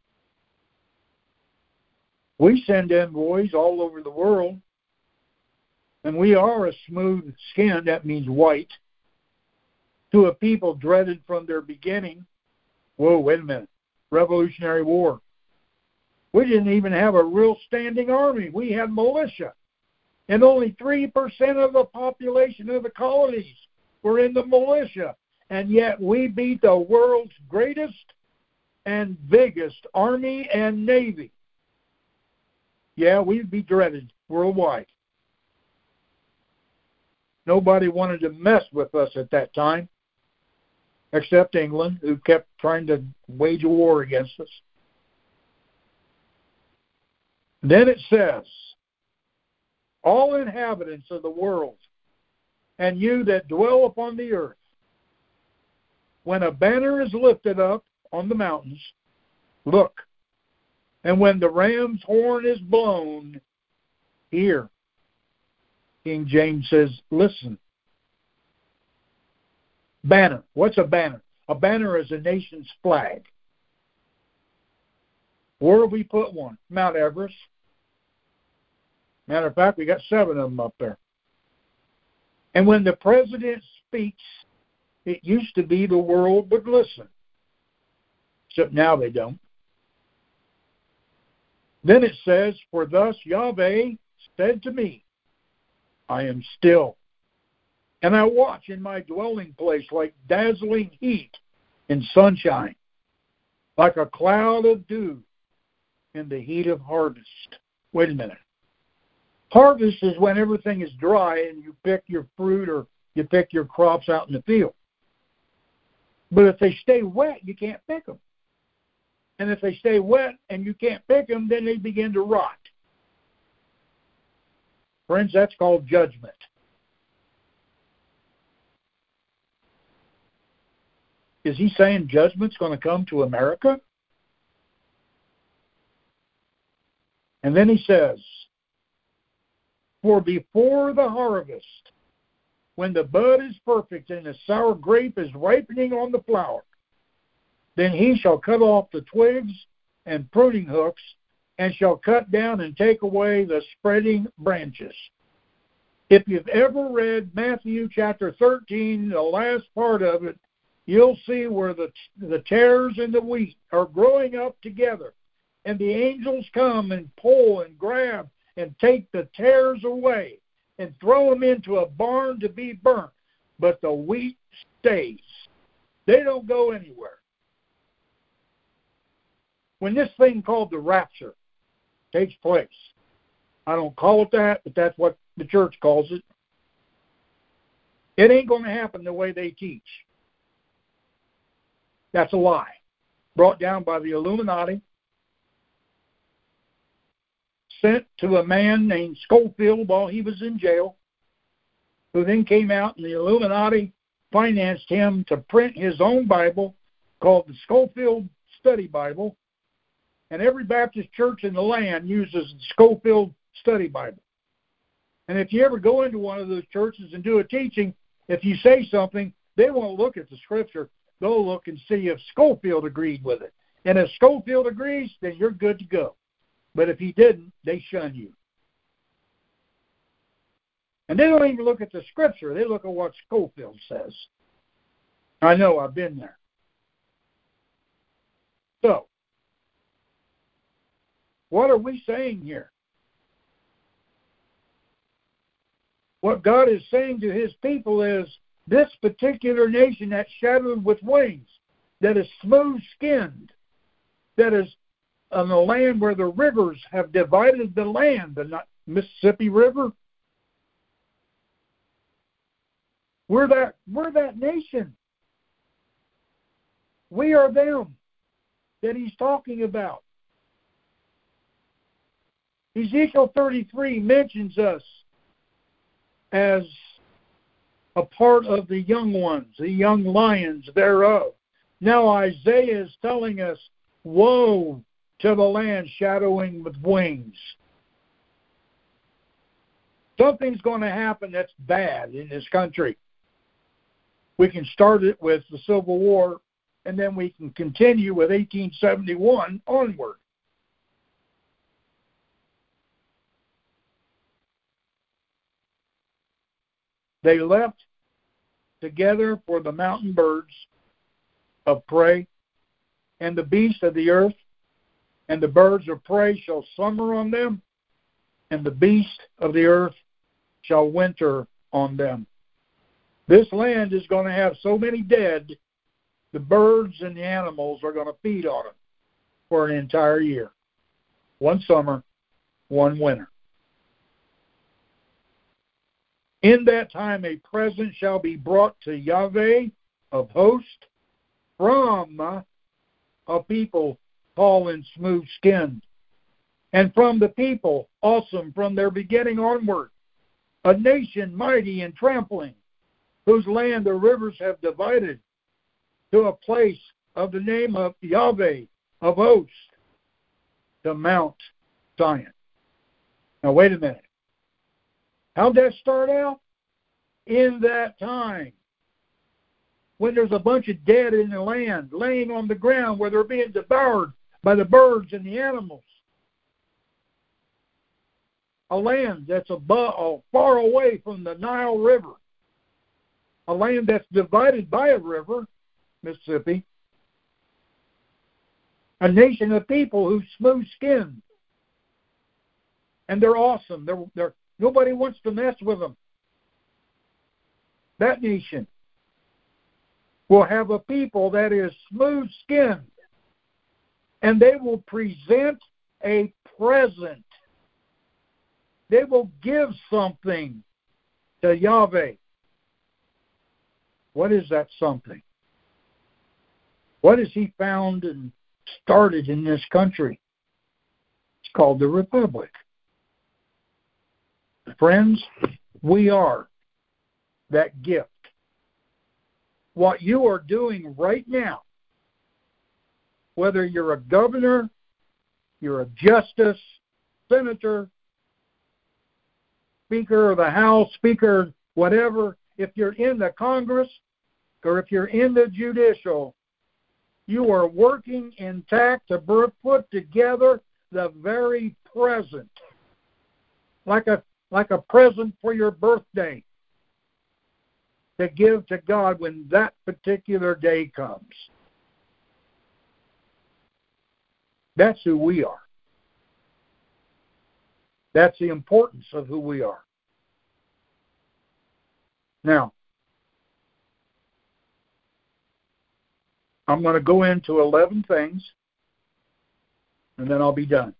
We send envoys all over the world, and we are a smooth skin, that means white, to a people dreaded from their beginning. Whoa, wait a minute. Revolutionary War. We didn't even have a real standing army. We had militia. And only three percent of the population of the colonies We're in the militia. And yet we beat the world's greatest and biggest army and navy. Yeah, we'd be dreaded worldwide. Nobody wanted to mess with us at that time, except England, who kept trying to wage a war against us. Then it says, all inhabitants of the world, and you that dwell upon the earth, when a banner is lifted up on the mountains, look, and when the ram's horn is blown, hear. King James says, listen. Banner. What's a banner? A banner is a nation's flag. Where do we put one? Mount Everest. Matter of fact, we got seven of them up there. And when the president speaks, it used to be the world would listen. Except now they don't. Then it says, for thus Yahweh said to me, I am still, and I watch in my dwelling place like dazzling heat in sunshine, like a cloud of dew in the heat of harvest. Wait a minute. Harvest is when everything is dry and you pick your fruit or you pick your crops out in the field. But if they stay wet, you can't pick them. And if they stay wet and you can't pick them, then they begin to rot. Friends, that's called judgment. Is he saying judgment's going to come to America? And then he says, for before the harvest, when the bud is perfect and the sour grape is ripening on the flower, then he shall cut off the twigs and pruning hooks, and shall cut down and take away the spreading branches. If you've ever read Matthew chapter thirteen, the last part of it, you'll see where the the tares and the wheat are growing up together. And the angels come and pull and grab and take the tares away and throw them into a barn to be burnt. But the wheat stays. They don't go anywhere. When this thing called the rapture takes place, I don't call it that, but that's what the church calls it. It ain't going to happen the way they teach. That's a lie. Brought down by the Illuminati, sent to a man named Schofield while he was in jail, who then came out and the Illuminati financed him to print his own Bible called the Schofield Study Bible. And every Baptist church in the land uses the Schofield Study Bible. And if you ever go into one of those churches and do a teaching, if you say something, they won't look at the scripture. They'll look and see if Schofield agreed with it. And if Schofield agrees, then you're good to go. But if he didn't, they shun you. And they don't even look at the scripture. They look at what Schofield says. I know, I've been there. So, what are we saying here? What God is saying to his people is, this particular nation that's shadowed with wings, that is smooth-skinned, that is on the land where the rivers have divided the land, the Mississippi River. We're that, we're that nation. We are them that he's talking about. Ezekiel thirty-three mentions us as a part of the young ones, the young lions thereof. Now Isaiah is telling us, woe to the land shadowing with wings. Something's going to happen that's bad in this country. We can start it with the Civil War, and then we can continue with eighteen seventy-one onward. They left together for the mountain birds of prey, and the beasts of the earth, and the birds of prey shall summer on them, and the beasts of the earth shall winter on them. This land is going to have so many dead, the birds and the animals are going to feed on it for an entire year. One summer, one winter. In that time a present shall be brought to Yahweh of hosts from a people tall and smooth-skinned, and from the people, awesome from their beginning onward, a nation mighty and trampling, whose land the rivers have divided, to a place of the name of Yahweh of hosts, to Mount Zion. Now wait a minute. How'd that start out? In that time, when there's a bunch of dead in the land, laying on the ground where they're being devoured by the birds and the animals. A land that's above, far away from the Nile River. A land that's divided by a river, Mississippi. A nation of people who's smooth-skinned. And they're awesome. They're, they're, nobody wants to mess with them. That nation will have a people that is smooth-skinned. And they will present a present. They will give something to Yahweh. What is that something? What has he found and started in this country? It's called the Republic. Friends, we are that gift. What you are doing right now, whether you're a governor, you're a justice, senator, speaker of the House, speaker, whatever, if you're in the Congress or if you're in the judicial, you are working intact to put together the very present, like a like a present for your birthday, to give to God when that particular day comes. That's who we are. That's the importance of who we are. Now, I'm going to go into eleven things, and then I'll be done.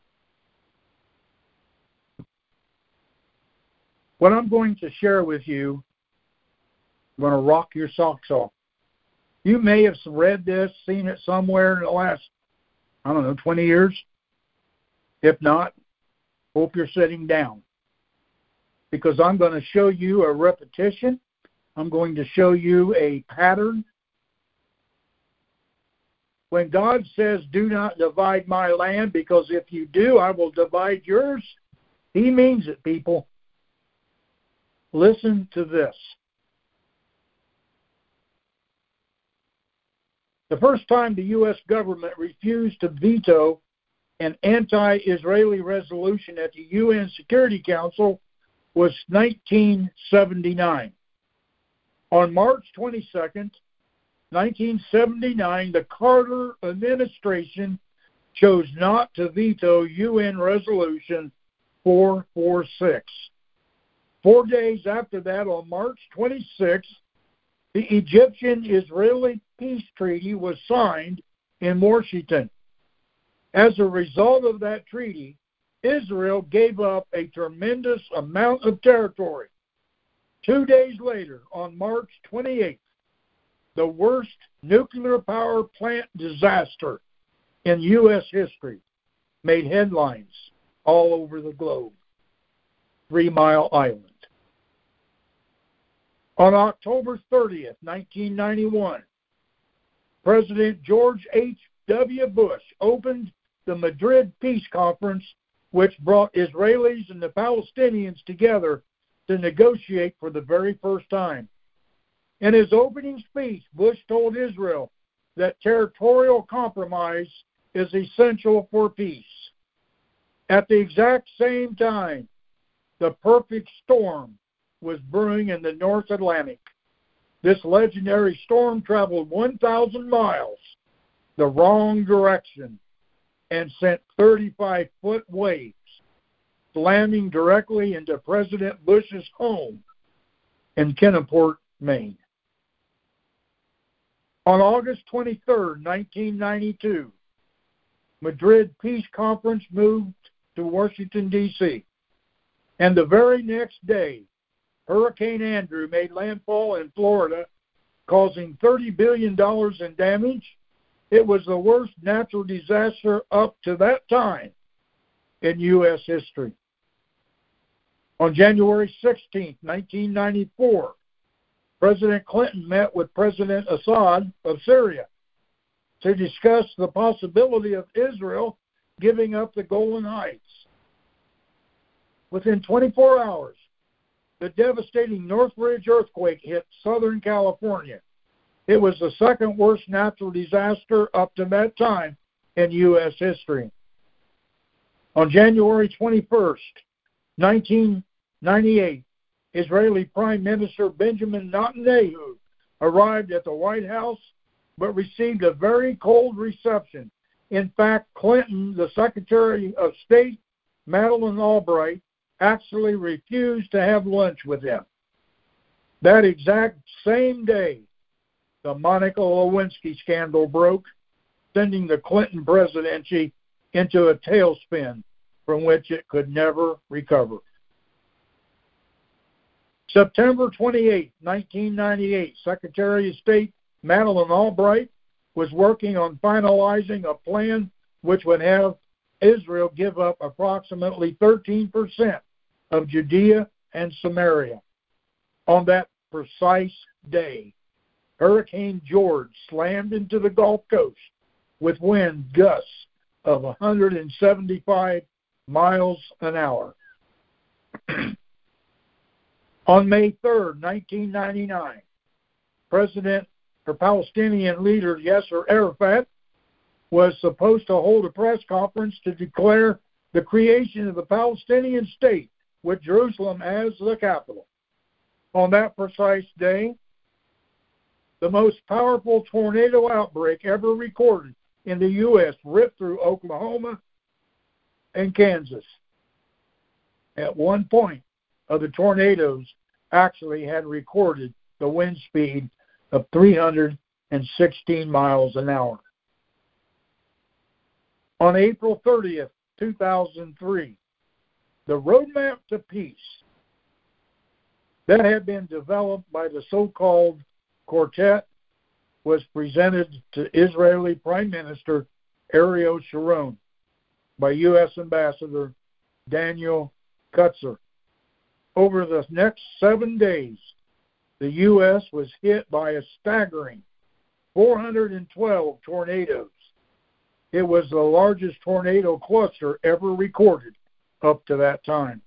What I'm going to share with you, I'm going to rock your socks off. You may have read this, seen it somewhere in the last, I don't know, twenty years. If not, hope you're sitting down. Because I'm going to show you a repetition. I'm going to show you a pattern. When God says, do not divide my land, because if you do, I will divide yours, he means it, people. Listen to this. The first time the U S government refused to veto an anti-Israeli resolution at the U N Security Council was nineteen seventy-nine. On March twenty-second, nineteen seventy-nine, the Carter administration chose not to veto U N Resolution four forty-six. Four days after that, on March twenty-sixth, the Egyptian-Israeli peace treaty was signed in Washington. As a result of that treaty, Israel gave up a tremendous amount of territory. Two days later, on March twenty-eighth, the worst nuclear power plant disaster in U S history made headlines all over the globe. Three Mile Island. On October thirtieth, nineteen ninety-one, President George H W Bush opened the Madrid Peace Conference, which brought Israelis and the Palestinians together to negotiate for the very first time. In his opening speech, Bush told Israel that territorial compromise is essential for peace. At the exact same time, the perfect storm was brewing in the North Atlantic. This legendary storm traveled one thousand miles the wrong direction and sent thirty-five foot waves slamming directly into President Bush's home in Kenneport, Maine. On August twenty-third, nineteen ninety-two, Madrid Peace Conference moved to Washington, D C, and the very next day, Hurricane Andrew made landfall in Florida, causing thirty billion dollars in damage. It was the worst natural disaster up to that time in U S history. On January sixteenth, nineteen ninety-four, President Clinton met with President Assad of Syria to discuss the possibility of Israel giving up the Golan Heights. Within twenty-four hours, the devastating Northridge earthquake hit Southern California. It was the second worst natural disaster up to that time in U S history. On January twenty-first, nineteen ninety-eight, Israeli Prime Minister Benjamin Netanyahu arrived at the White House but received a very cold reception. In fact, Clinton, the Secretary of State, Madeleine Albright, actually refused to have lunch with him. That exact same day, the Monica Lewinsky scandal broke, sending the Clinton presidency into a tailspin from which it could never recover. September twenty-eighth, nineteen ninety-eight, Secretary of State Madeleine Albright was working on finalizing a plan which would have Israel give up approximately thirteen percent of Judea and Samaria. On that precise day, Hurricane George slammed into the Gulf Coast with wind gusts of one hundred seventy-five miles an hour. On May third, nineteen ninety-nine, President or Palestinian leader Yasser Arafat was supposed to hold a press conference to declare the creation of the Palestinian state with Jerusalem as the capital. On that precise day, the most powerful tornado outbreak ever recorded in the U S ripped through Oklahoma and Kansas. At one point of the tornadoes actually had recorded the wind speed of three hundred sixteen miles an hour. On April thirtieth, two thousand three, the Roadmap to Peace that had been developed by the so-called Quartet was presented to Israeli Prime Minister Ariel Sharon by U S Ambassador Daniel Kutzer. Over the next seven days, the U S was hit by a staggering four hundred twelve tornadoes. It was the largest tornado cluster ever recorded up to that time.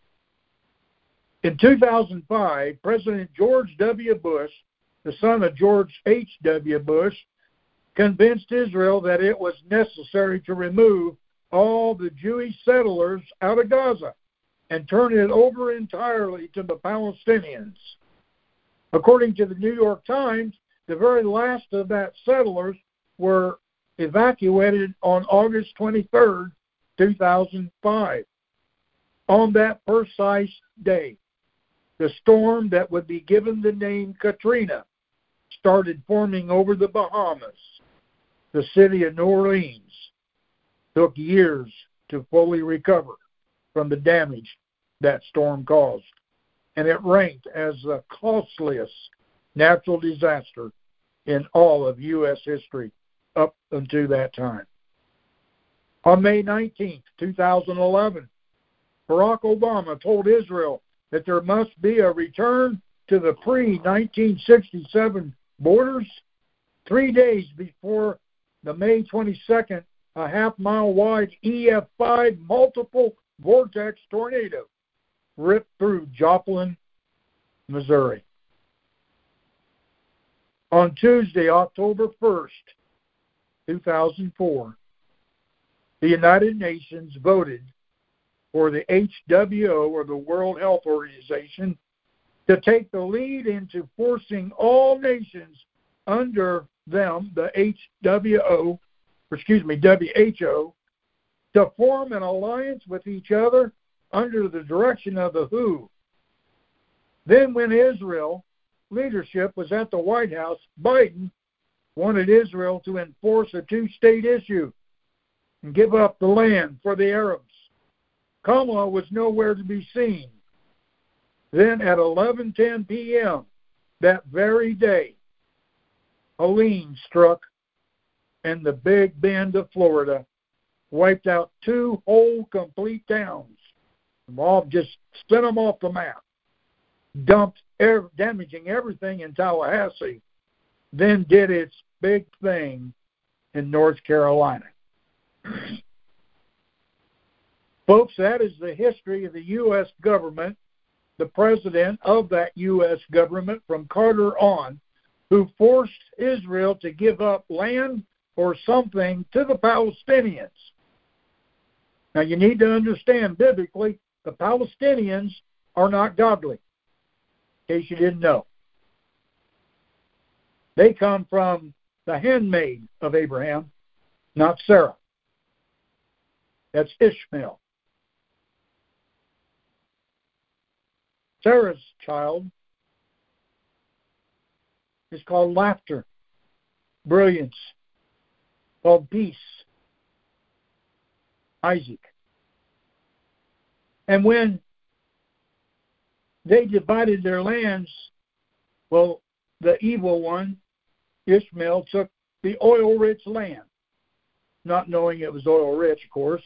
In two thousand five, President George W. Bush, the son of George H W. Bush, convinced Israel that it was necessary to remove all the Jewish settlers out of Gaza and turn it over entirely to the Palestinians. According to the New York Times, the very last of that settlers were evacuated on August twenty-third, two thousand five. On that precise day, the storm that would be given the name Katrina started forming over the Bahamas. The city of New Orleans took years to fully recover from the damage that storm caused, and it ranked as the costliest natural disaster in all of U S history up until that time. On May nineteenth, two thousand eleven, Barack Obama told Israel that there must be a return to the pre nineteen sixty-seven borders. Three days before the May twenty-second, a half-mile wide E F five multiple vortex tornado ripped through Joplin, Missouri. On Tuesday, October first, two thousand four, the United Nations voted for the H W O, or the World Health Organization, to take the lead into forcing all nations under them, the H W O, excuse me, W H O, to form an alliance with each other under the direction of the W H O. Then when Israel leadership was at the White House, Biden wanted Israel to enforce a two-state issue and give up the land for the Arabs. Kamala was nowhere to be seen. Then at eleven ten p.m. that very day, Helene struck, and the Big Bend of Florida wiped out two whole complete towns. Mob just sent them off the map, dumped, er- damaging everything in Tallahassee, then did its big thing in North Carolina. Folks, that is the history of the U S government, the president of that U S government from Carter on, who forced Israel to give up land or something to the Palestinians. Now, you need to understand biblically, the Palestinians are not godly, in case you didn't know. They come from the handmaid of Abraham, not Sarah. That's Ishmael. Sarah's child is called laughter, brilliance, called peace, Isaac. And when they divided their lands, well, the evil one, Ishmael, took the oil-rich land, not knowing it was oil-rich, of course.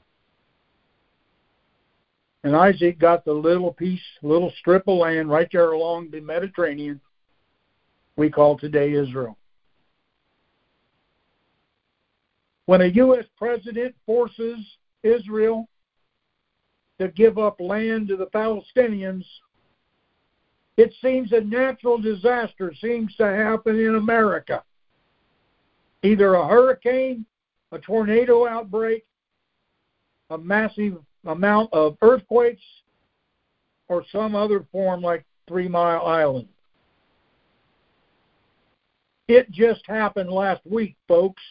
And Isaac got the little piece, little strip of land right there along the Mediterranean we call today Israel. When a U S president forces Israel to give up land to the Palestinians, it seems a natural disaster seems to happen in America. Either a hurricane, a tornado outbreak, a massive amount of earthquakes, or some other form like Three Mile Island. It just happened last week, folks.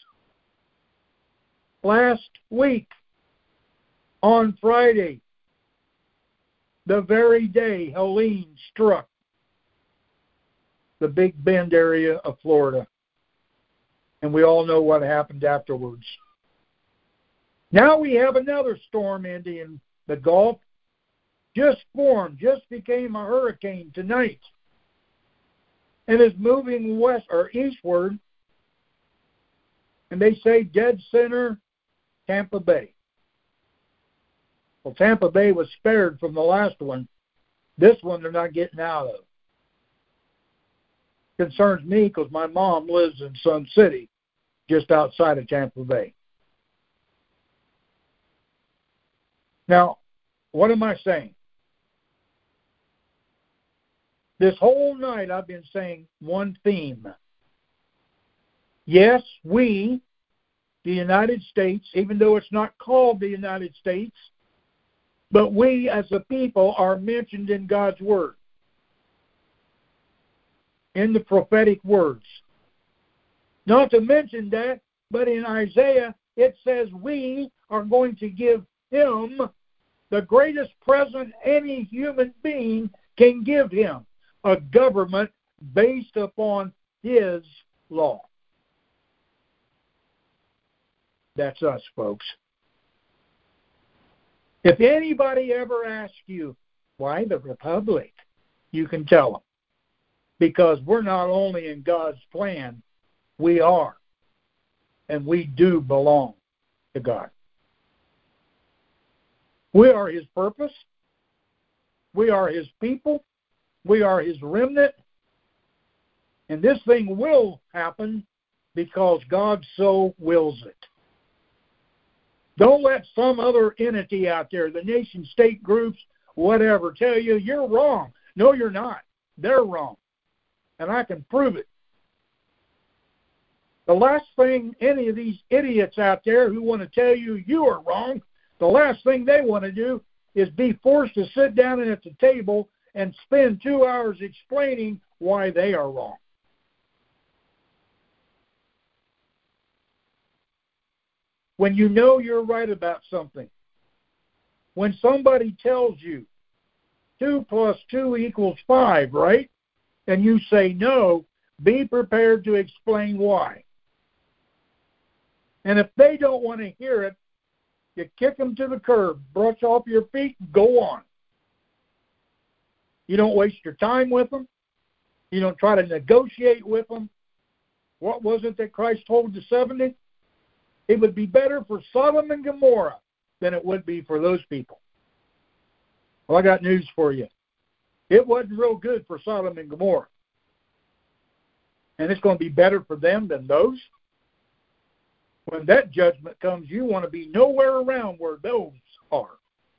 Last week, on Friday, the very day Helene struck the Big Bend area of Florida. And we all know what happened afterwards. Now we have another storm ending the Gulf. Just formed, just became a hurricane tonight. And is moving west or eastward. And they say dead center, Tampa Bay. Well, Tampa Bay was spared from the last one. This one they're not getting out of. Concerns me because my mom lives in Sun City, just outside of Tampa Bay. Now, what am I saying? This whole night I've been saying one theme. Yes, we, the United States, even though it's not called the United States, but we as a people are mentioned in God's Word, in the prophetic words. Not to mention that, but in Isaiah it says we are going to give him the greatest present any human being can give him, a government based upon his law. That's us, folks. If anybody ever asks you, why the Republic? You can tell them. Because we're not only in God's plan, we are. And we do belong to God. We are his purpose. We are his people. We are his remnant. And this thing will happen because God so wills it. Don't let some other entity out there, the nation state groups, whatever, tell you you're wrong. No, you're not. They're wrong. And I can prove it. The last thing any of these idiots out there who want to tell you you are wrong, the last thing they want to do is be forced to sit down at the table and spend two hours explaining why they are wrong. When you know you're right about something, when somebody tells you two plus two equals five, right? and you say no, be prepared to explain why. And if they don't want to hear it, you kick them to the curb, brush off your feet, and go on. You don't waste your time with them. You don't try to negotiate with them. What was it that Christ told the seventy? It would be better for Sodom and Gomorrah than it would be for those people. Well, I got news for you. It wasn't real good for Sodom and Gomorrah. And it's going to be better for them than those. When that judgment comes, you want to be nowhere around where those are.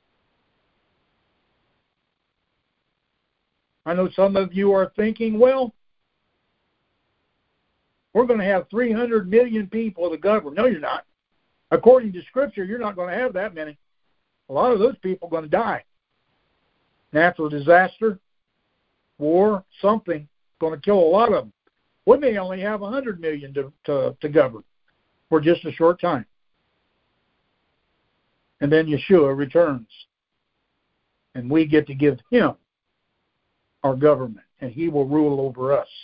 I know some of you are thinking, well, we're going to have three hundred million people to govern. No, you're not. According to Scripture, you're not going to have that many. A lot of those people are going to die. Natural disaster, war, something, going to kill a lot of them. We may only have one hundred million to, to, to govern for just a short time. And then Yeshua returns. And we get to give him our government, and he will rule over us.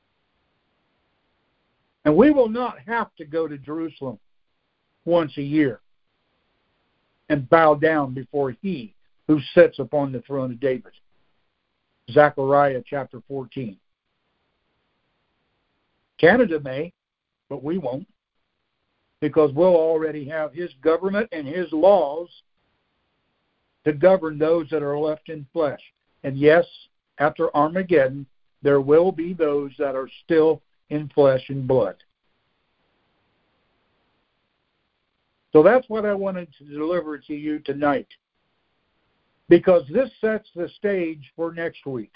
And we will not have to go to Jerusalem once a year and bow down before he who sits upon the throne of David. Zechariah chapter fourteen. Canada may, but we won't, because we'll already have his government and his laws to govern those that are left in flesh. And yes, after Armageddon, there will be those that are still in flesh and blood. So that's what I wanted to deliver to you tonight, because this sets the stage for next week.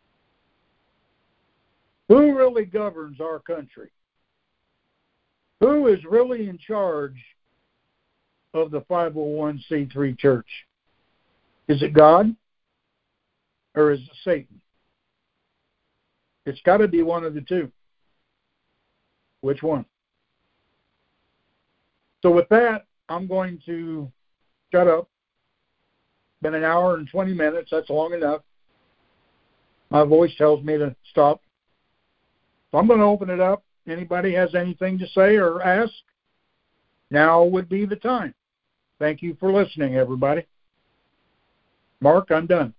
Who really governs our country? Who is really in charge of the five oh one c three church? Is it God or is it Satan? It's got to be one of the two. Which one? So with that, I'm going to shut up. Been an hour and twenty minutes. That's long enough. My voice tells me to stop. So I'm going to open it up. Anybody has anything to say or ask? Now would be the time. Thank you for listening, everybody. Mark, I'm done.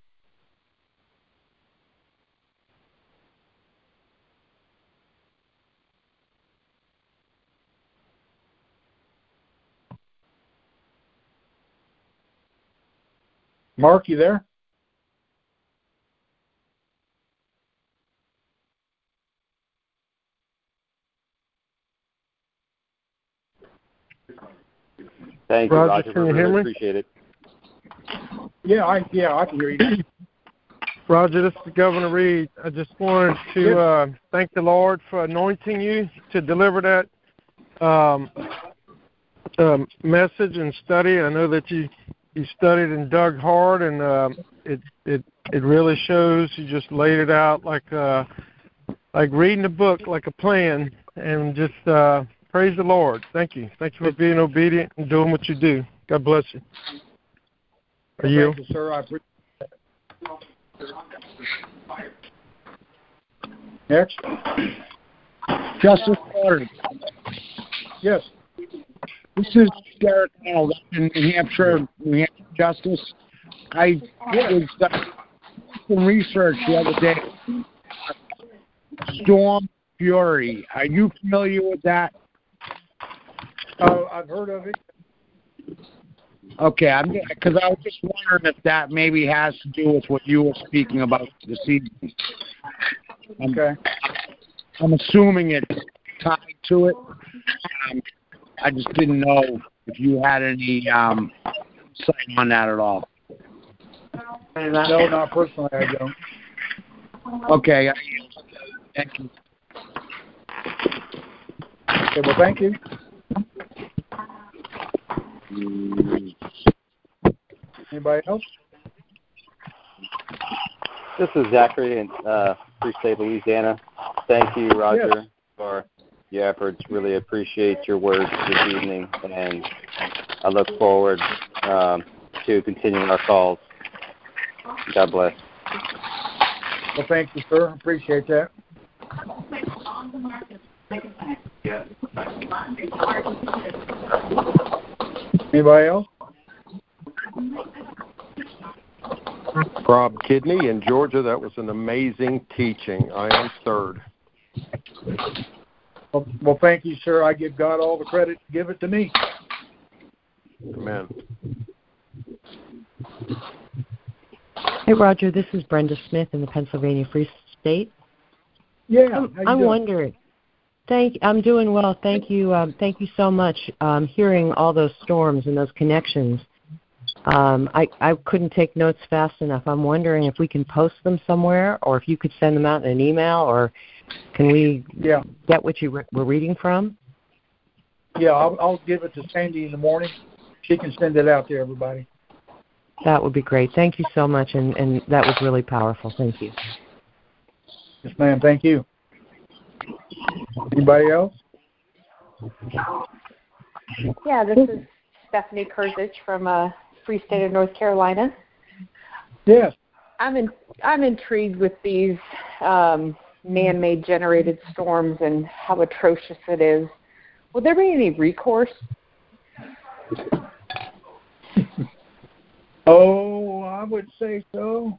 Mark, you there? Thank you, Roger, Roger. can you really hear me? Appreciate it. Yeah, I yeah, I can hear you. Roger, this is Governor Reed. I just wanted to uh, thank the Lord for anointing you to deliver that um, um, message and study. I know that you, you studied and dug hard, and um, it it it really shows. You just laid it out like uh, like reading a book, like a plan, and just uh, praise the Lord. Thank you. Thank you for being obedient and doing what you do. God bless you. Are you? Thank you, sir. I appreciate it. Next. Justice Carter. Yes. This is Derek Arnold in New Hampshire, New Hampshire Justice. I was uh, some research the other day. Storm Fury. Are you familiar with that? Uh, I've heard of it. Okay, I'm because I was just wondering if that maybe has to do with what you were speaking about this evening. I'm, Okay. I'm assuming it's tied to it. Um, I just didn't know if you had any um, insight on that at all. No, not personally, I don't. Okay. Thank you. Okay, well, thank you. Anybody else? This is Zachary in uh, Free State, Louisiana. Thank you, Roger, Yes. for your efforts. Really appreciate your words this evening, and I look forward um, to continuing our calls. God bless. Well, thank you, sir. Appreciate that. Anybody else? Rob Kidney in Georgia, that was an amazing teaching. I am stirred. Well, well, thank you, sir. I give God all the credit. Give it to me. Amen. Hey, Roger, this is Brenda Smith in the Pennsylvania Free State. Yeah, I'm, how you I'm doing? wondering. Thank, I'm doing well. Thank you. Um, thank you so much. Um, hearing all those storms and those connections, um, I, I couldn't take notes fast enough. I'm wondering if we can post them somewhere, or if you could send them out in an email, or can we Yeah. get what you re- were reading from? Yeah, I'll, I'll give it to Sandy in the morning. She can send it out to everybody. That would be great. Thank you so much, and, and that was really powerful. Thank you. Yes, ma'am. Thank you. Anybody else? Yeah, this is Stephanie Kurzich from uh, Free State of North Carolina. Yes. I'm in, I'm intrigued with these um, man-made generated storms and how atrocious it is. Will there be any recourse? Oh, I would say so.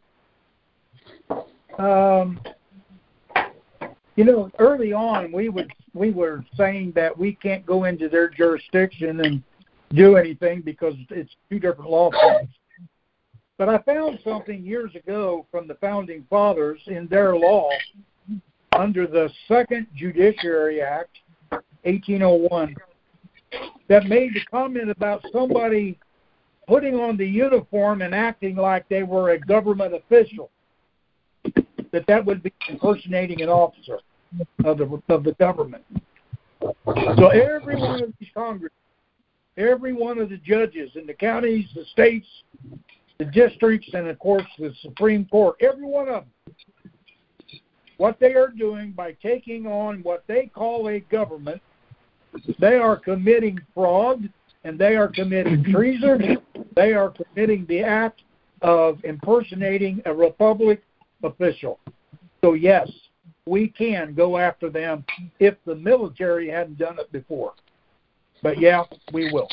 Um, you know, early on, we would we were saying that we can't go into their jurisdiction and do anything because it's two different law forms. But I found something years ago from the Founding Fathers in their law under the Second Judiciary Act, eighteen oh one, that made the comment about somebody putting on the uniform and acting like they were a government official, that that would be impersonating an officer of the of the government. So every one of these Congress, every one of the judges in the counties, the states, the districts, and of course the Supreme Court, every one of them, what they are doing by taking on what they call a government, they are committing fraud, and they are committing treason. They are committing the act of impersonating a republic official. So yes, we can go after them if the military hadn't done it before. But yeah, we will.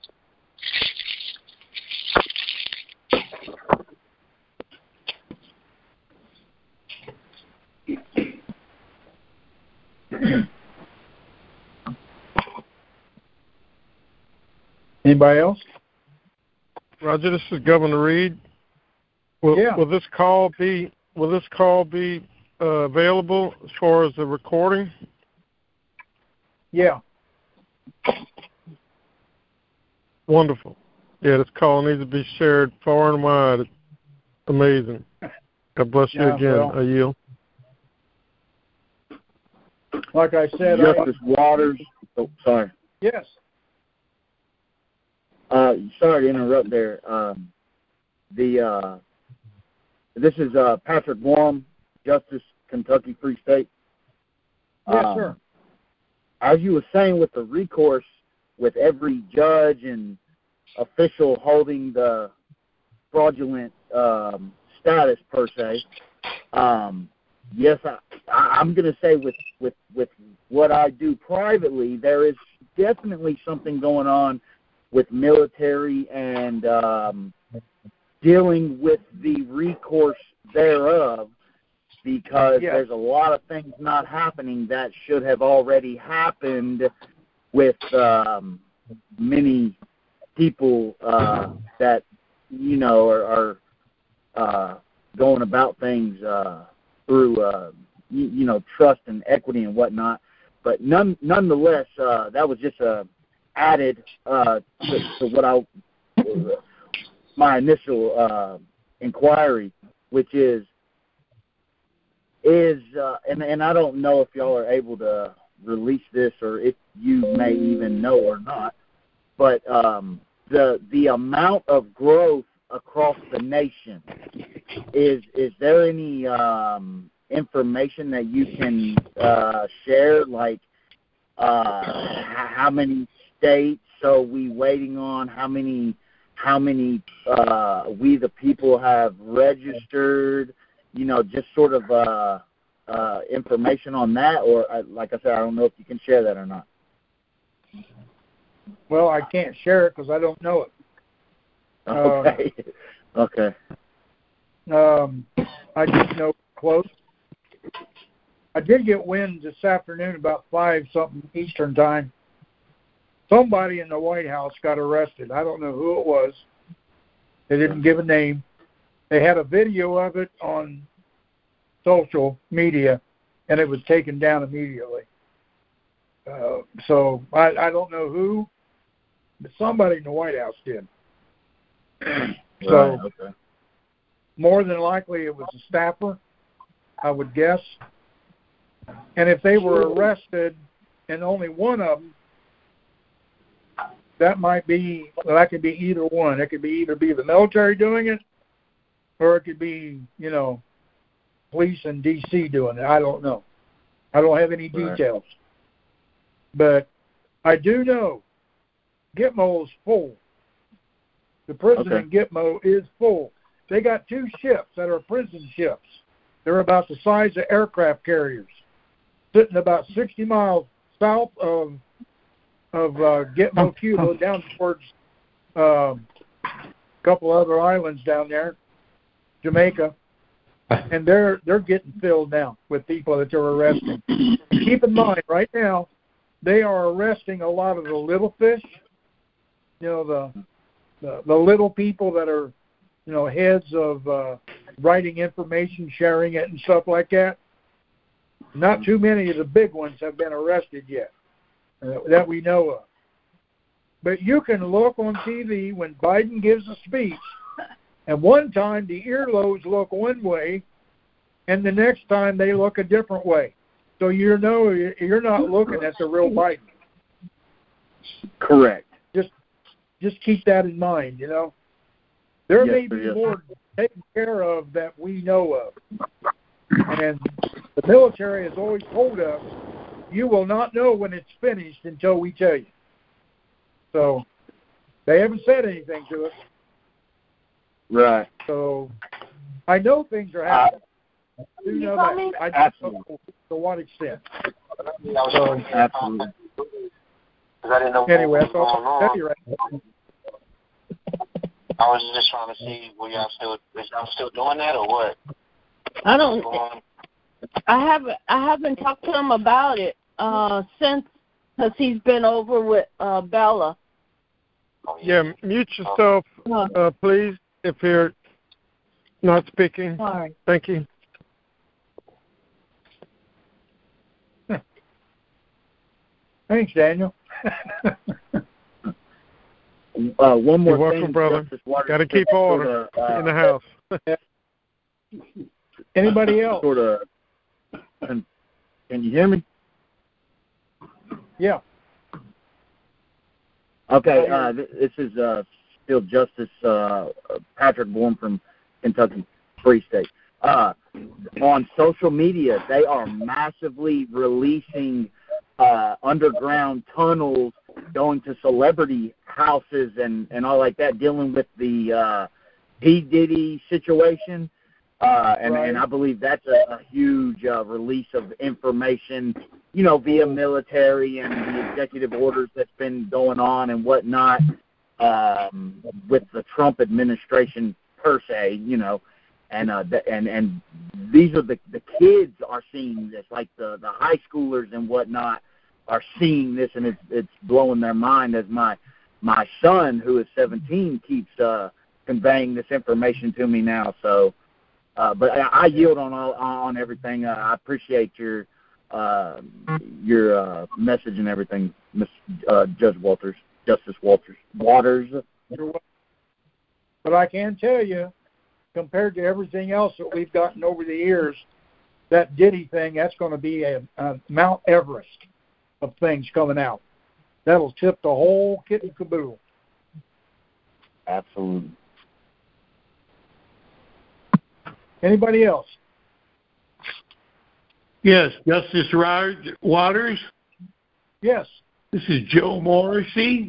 Anybody else? Roger, this is Governor Reed. Will, Yeah. will this call be will this call be uh, available as far as the recording? Yeah. Wonderful. Yeah, this call needs to be shared far and wide. It's amazing. God bless you Yeah, again. well, I yield. Like I said, Justice I, Waters. Oh, sorry. yes. Uh, sorry to interrupt there. Um, the uh, this is uh, Patrick Warren, Justice, Kentucky Free State. Yes, um, sir. As you were saying, with the recourse, with every judge and official holding the fraudulent um, status per se, um, yes, I, I, I'm going to say with, with, with what I do privately, there is definitely something going on with military and um, dealing with the recourse thereof, because yes. there's a lot of things not happening that should have already happened with um, many people uh, that, you know, are, are uh, going about things uh, through, uh, you, you know, trust and equity and whatnot. But none, nonetheless, uh, that was just a added uh, to, to what I, my initial uh, inquiry, which is, is uh, and, and I don't know if y'all are able to release this or if you may even know or not, but um, the the amount of growth across the nation, is is there any um, information that you can uh, share, like uh, how many states are we waiting on, how many how many uh, we the people have registered, you know, just sort of uh, uh, information on that, or uh, like I said, I don't know if you can share that or not. Well, I can't share it because I don't know it. Okay. Uh, okay. Um, I just know close. I did get wind this afternoon about five something Eastern time. Somebody in the White House got arrested. I don't know who it was. They didn't give a name. They had a video of it on social media, and it was taken down immediately. Uh, so I, I don't know who, but somebody in the White House did. So right, okay. More than likely it was a staffer, I would guess. And if they were arrested and only one of them, that might be, well, that could be either one. It could be either be the military doing it, or it could be, you know, police in D C doing it. I don't know. I don't have any details. Right. But I do know Gitmo is full. The prison okay. in Gitmo is full. They got two ships that are prison ships. They're about the size of aircraft carriers, sitting about sixty miles south of of uh, Gitmo, Cuba, down towards um, a couple other islands down there, Jamaica, and they're they're getting filled now with people that they're arresting. Keep in mind, right now, they are arresting a lot of the little fish, you know, the the, the little people that are, you know, heads of uh, writing information, sharing it, and stuff like that. Not too many of the big ones have been arrested yet uh, that we know of. But you can look on T V when Biden gives a speech, and one time the earlobes look one way, and the next time they look a different way. So you know you're not looking at the real Biden. Correct. Just just keep that in mind, you know. There yes, may sir, be yes, more sir. taken care of that we know of. And the military has always told us, you will not know when it's finished until we tell you. So they haven't said anything to us. Right. So I know things are happening. I do know that. Me? I just don't know to what extent. So, absolutely. Anyway, that's all I can tell you right now. I was just trying to see, were y'all still, is y'all still doing that or what? I don't. I haven't. I haven't talked to him about it uh, since, because he's been over with uh, Bella. Oh, yeah. Yeah, mute yourself, uh, please, if you're not speaking. Sorry. Thank you. Thanks, Daniel. Uh, one more You're welcome, thing, brother. Got to keep order sort of, uh, in the house. Anybody else? Sort of. Can, can you hear me? Yeah. Okay. Uh, this is uh, still Justice uh, Patrick Bourne from Kentucky Free State. Uh, on social media, they are massively releasing uh, underground tunnels going to celebrity houses and, and all like that, dealing with the uh, P. Diddy situation. Uh, and, right. and I believe that's a, a huge uh, release of information, you know, via military and the executive orders that's been going on and whatnot um, with the Trump administration per se, you know. And uh, the, and and these are the the kids are seeing this, like the, the high schoolers and whatnot are seeing this, and it's it's blowing their mind. As my my son, who is seventeen, keeps uh, conveying this information to me now. So, uh, but I, I yield on all, on everything. Uh, I appreciate your uh, your uh, message and everything, Miss uh, Judge Walters, Justice Walters Waters. But I can tell you, compared to everything else that we've gotten over the years, that Diddy thing, that's going to be a, a Mount Everest of things coming out. That'll tip the whole kit and caboodle. Absolutely. Anybody else? Yes, Justice Waters. Yes. This is Joe Morrissey,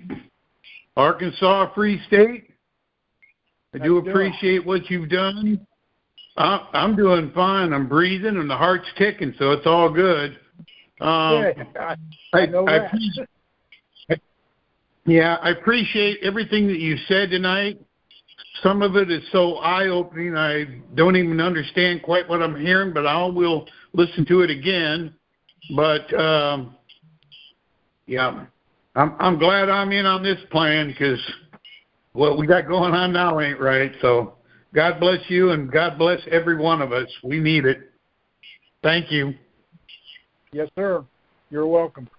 Arkansas Free State. I do appreciate what you've done. I, I'm doing fine. I'm breathing, and the heart's ticking, so it's all good. Um, yeah, I, I, I know I, that. I, yeah, I appreciate everything that you said tonight. Some of it is so eye-opening, I don't even understand quite what I'm hearing, but I will listen to it again. But, um, yeah, I'm, I'm glad I'm in on this plan because what we got going on now ain't right. So God bless you, and God bless every one of us. We need it. Thank you. Yes, sir. You're welcome.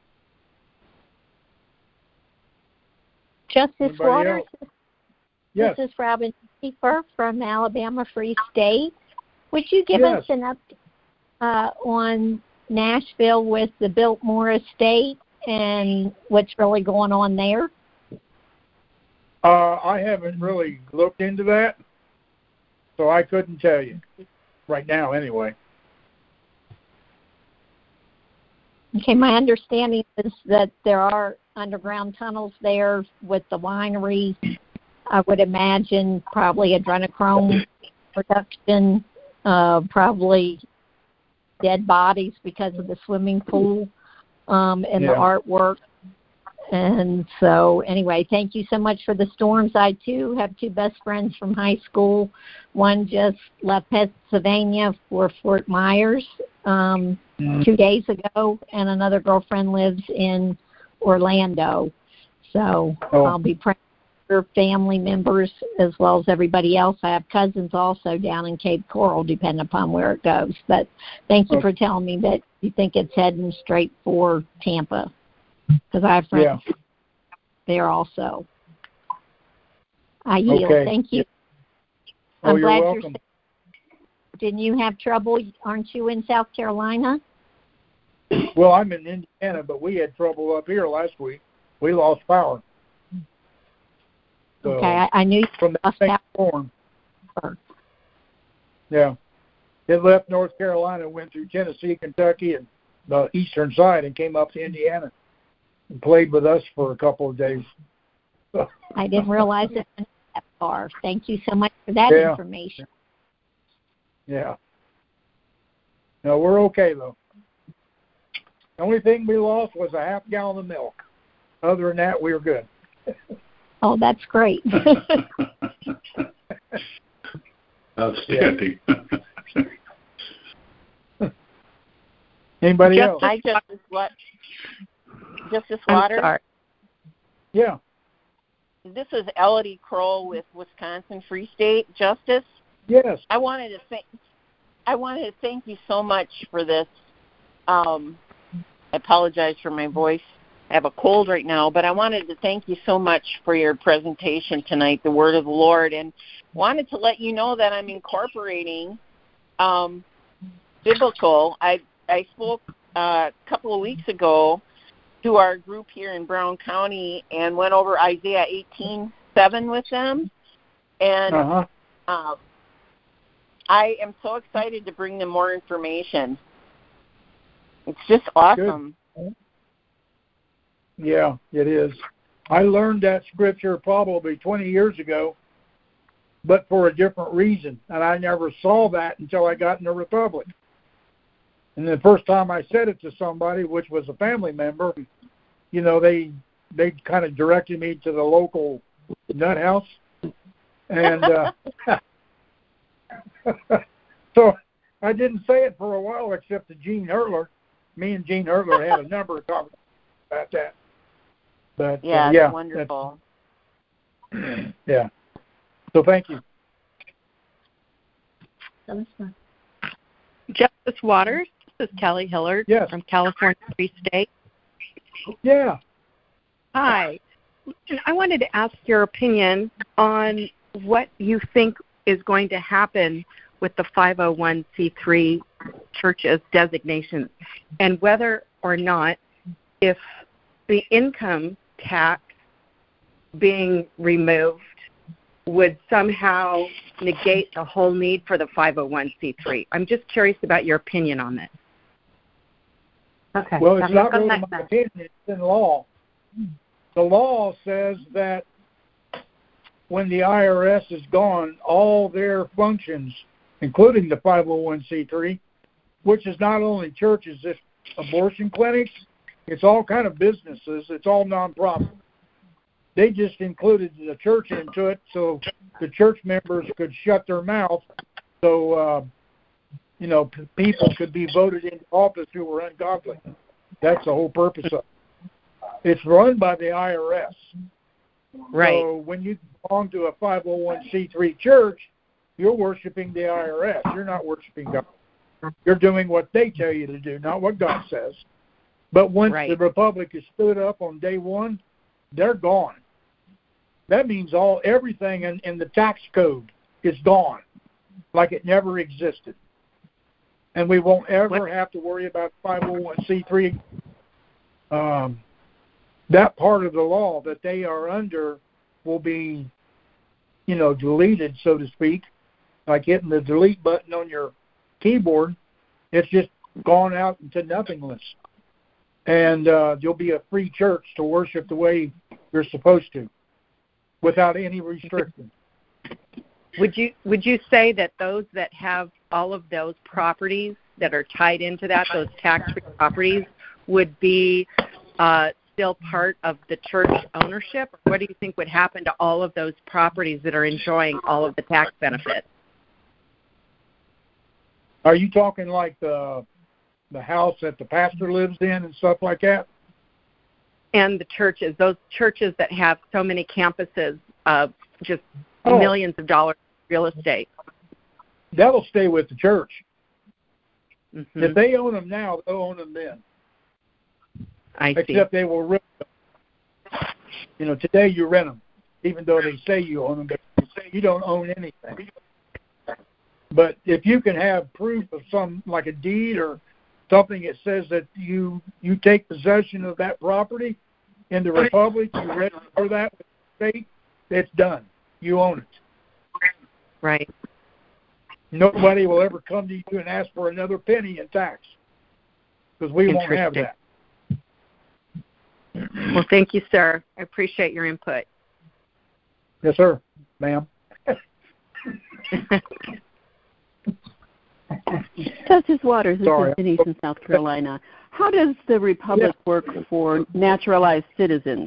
Justice Anybody Waters, else? Yes. This is Robin Schaefer from Alabama Free State. Would you give Yes. us an update uh, on Nashville with the Biltmore Estate and what's really going on there? Uh, I haven't really looked into that, so I couldn't tell you right now anyway. Okay, my understanding is that there are underground tunnels there with the winery. I would imagine probably adrenochrome production, uh, probably dead bodies because of the swimming pool um, and Yeah. the artwork. And so anyway, thank you so much for the storms. I, too, have two best friends from high school. One just left Pennsylvania for Fort Myers um, mm. two days ago, and another girlfriend lives in Orlando. So oh. I'll be praying for family members as well as everybody else. I have cousins also down in Cape Coral, depending upon where it goes. But thank you oh. for telling me that you think it's heading straight for Tampa, because I have friends yeah. there also. I yield. Okay. Thank you. Oh, I'm you're glad welcome. you're safe. Didn't you have trouble? Aren't you in South Carolina? Well, I'm in Indiana, but we had trouble up here last week. We lost power. So, okay, I, I knew you from lost that storm. Yeah. It left North Carolina, went through Tennessee, Kentucky, and the eastern side, and came up to Indiana and played with us for a couple of days. I didn't realize it went that far. Thank you so much for that yeah. information. Yeah. No, we're okay, though. The only thing we lost was a half gallon of milk. Other than that, we were good. Oh, that's great. Outstanding. Anybody Just, else? I just what? Justice Water. Yeah. This is Elodie Kroll with Wisconsin Free State Justice. Yes. I wanted to thank. I wanted to thank you so much for this. Um, I apologize for my voice. I have a cold right now, but I wanted to thank you so much for your presentation tonight, the Word of the Lord, and wanted to let you know that I'm incorporating um, biblical. I I spoke uh, a couple of weeks ago to our group here in Brown County and went over Isaiah eighteen seven with them, and uh-huh. uh, I am so excited to bring them more information. It's just awesome. Good. Yeah, it is. I learned that scripture probably twenty years ago, but for a different reason, and I never saw that until I got in the Republic. And the first time I said it to somebody, which was a family member, you know, they they kind of directed me to the local nut house, and uh, so I didn't say it for a while, except to Gene Hurtler. Me and Gene Hurtler had a number of conversations about that. But yeah, uh, yeah, wonderful. Yeah. So thank you. Justice Waters, this is Kelly Hillard yes. from California Free State. Yeah. Hi. I wanted to ask your opinion on what you think is going to happen with the five oh one c three churches designation, and whether or not, if the income tax being removed would somehow negate the whole need for the five oh one c three. I'm just curious about your opinion on this. Okay. Well, it's not really my opinion. It's in law. The law says that when the I R S is gone, all their functions including the five oh one c three, which is not only churches, it's abortion clinics, it's all kind of businesses, it's all nonprofit. They just included the church into it so the church members could shut their mouth so, uh, you know, p- people could be voted into office who were ungodly. That's the whole purpose of it. It's run by the I R S. Right. So when you belong to a five oh one c three church, you're worshiping the I R S. You're not worshiping God. You're doing what they tell you to do, not what God says. But once Right. the Republic is stood up on day one, they're gone. That means all everything in, in the tax code is gone, like it never existed. And we won't ever what? have to worry about five oh one c three. Um, that part of the law that they are under will be, you know, deleted, so to speak, like hitting the delete button on your keyboard. It's just gone out into nothingness. And uh, you'll be a free church to worship the way you're supposed to, without any restriction. Would you would you say that those that have all of those properties that are tied into that, those tax-free properties, would be uh, still part of the church ownership? Or what do you think would happen to all of those properties that are enjoying all of the tax benefits? Are you talking like the the house that the pastor lives in and stuff like that? And the churches, those churches that have so many campuses of just oh. millions of dollars in real estate. That'll stay with the church. Mm-hmm. If they own them now, they'll own them then. I see. Except they will rent them. You know, today you rent them, even though they say you own them, but you don't own anything. But if you can have proof of some, like a deed or something that says that you you take possession of that property in the Republic, you register that with the state, it's done. You own it. Right. Nobody will ever come to you and ask for another penny in tax because we won't have that. Well, thank you, sir. I appreciate your input. Yes, sir, ma'am. Justice Waters, this Sorry. is Denise in South Carolina. How does the Republic yeah. work for naturalized citizens?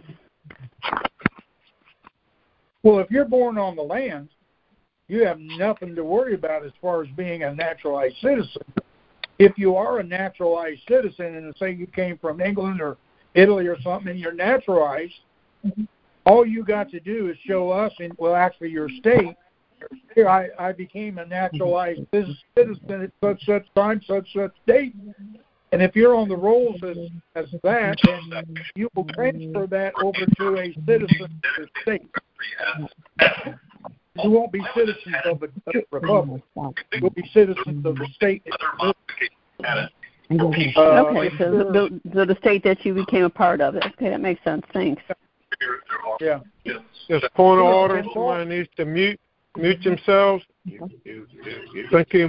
Well, if you're born on the land, you have nothing to worry about as far as being a naturalized citizen. If you are a naturalized citizen and say you came from England or Italy or something and you're naturalized, mm-hmm. all you got to do is show us, in, well, actually your state, here I, I became a naturalized citizen at such such time, such such date. And if you're on the rolls as, as that, then you will transfer that over to a citizen of the state. You won't be citizens of the, of the Republic. You'll be citizens of the state. Uh, okay, so the, the, the state that you became a part of it. Okay, that makes sense. Thanks. Yeah. Just point of order. Somebody needs to mute mute themselves. Thank you.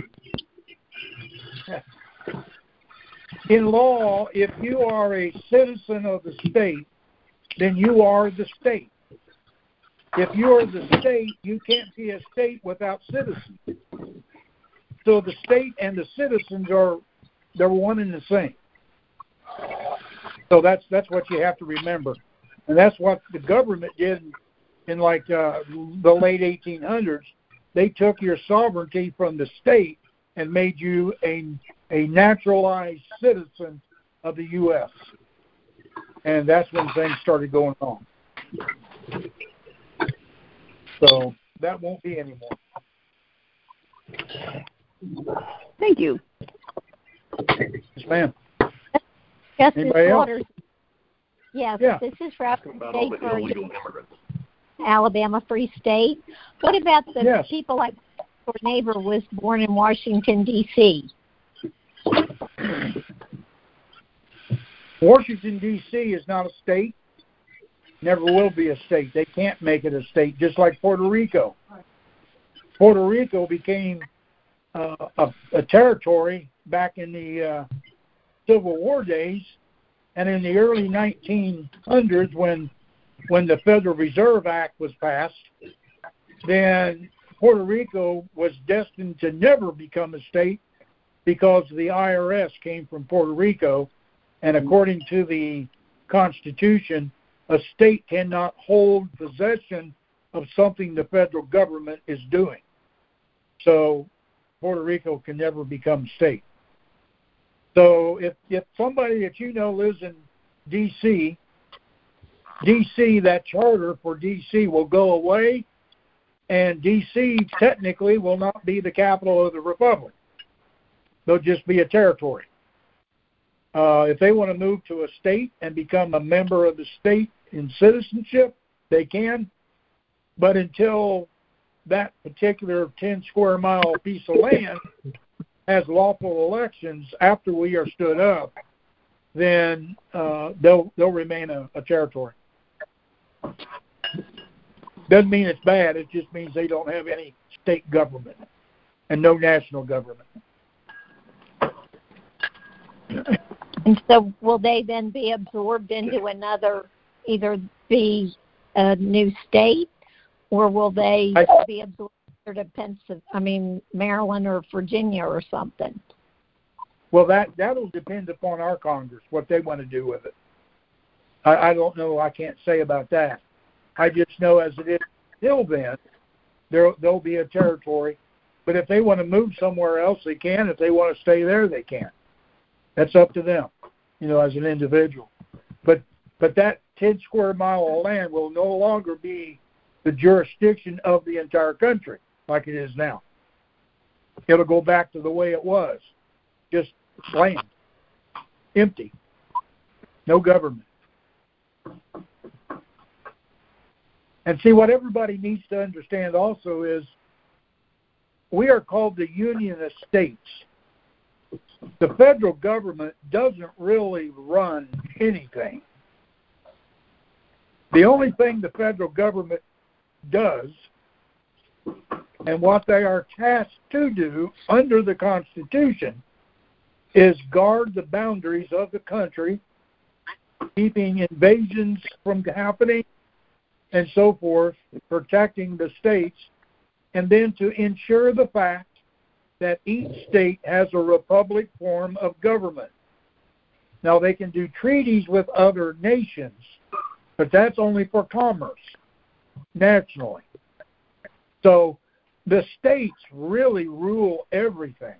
In law, if you are a citizen of the state, then you are the state. If you are the state, you can't be a state without citizens. So the state and the citizens are they're one and the same. So that's that's what you have to remember, and that's what the government did in like uh, the late eighteen hundreds. They took your sovereignty from the state and made you a a naturalized citizen of the U S And that's when things started going on. So that won't be anymore. Thank you. Yes, ma'am. Justice Anybody Waters. else? Yes, yeah. this is Robert State for Alabama Free State. What about the yes. people like your neighbor was born in Washington, D C? Washington, D C is not a state. Never will be a state. They can't make it a state, just like Puerto Rico. Puerto Rico became uh, a, a territory back in the uh, Civil War days, and in the early nineteen hundreds, when when the Federal Reserve Act was passed, then Puerto Rico was destined to never become a state because the I R S came from Puerto Rico, and according to the Constitution, a state cannot hold possession of something the federal government is doing. So Puerto Rico can never become a state. So if, if somebody that you know lives in D C, D C, that charter for D C will go away, and D C technically will not be the capital of the republic. They'll just be a territory. Uh, if they want to move to a state and become a member of the state in citizenship, they can. But until that particular ten square mile piece of land has lawful elections after we are stood up, then uh, they'll they'll remain a, a territory. Doesn't mean it's bad. It just means they don't have any state government and no national government. And so will they then be absorbed into another, either be a new state, or will they I, be absorbed to Pennsylvania, I mean, Maryland or Virginia or something? Well, that, that'll depend upon our Congress, what they want to do with it. I, I don't know. I can't say about that. I just know as it is till then, there, there'll be a territory. But if they want to move somewhere else, they can. If they want to stay there, they can. That's up to them, you know, as an individual. But but that ten square mile of land will no longer be the jurisdiction of the entire country like it is now. It'll go back to the way it was, just land, empty, no government. And see, what everybody needs to understand also is we are called the Union of States. The federal government doesn't really run anything. The only thing the federal government does, and what they are tasked to do under the Constitution, is guard the boundaries of the country, keeping invasions from happening and so forth, protecting the states, and then to ensure the fact that each state has a republic form of government. Now, they can do treaties with other nations, but that's only for commerce, nationally. So the states really rule everything.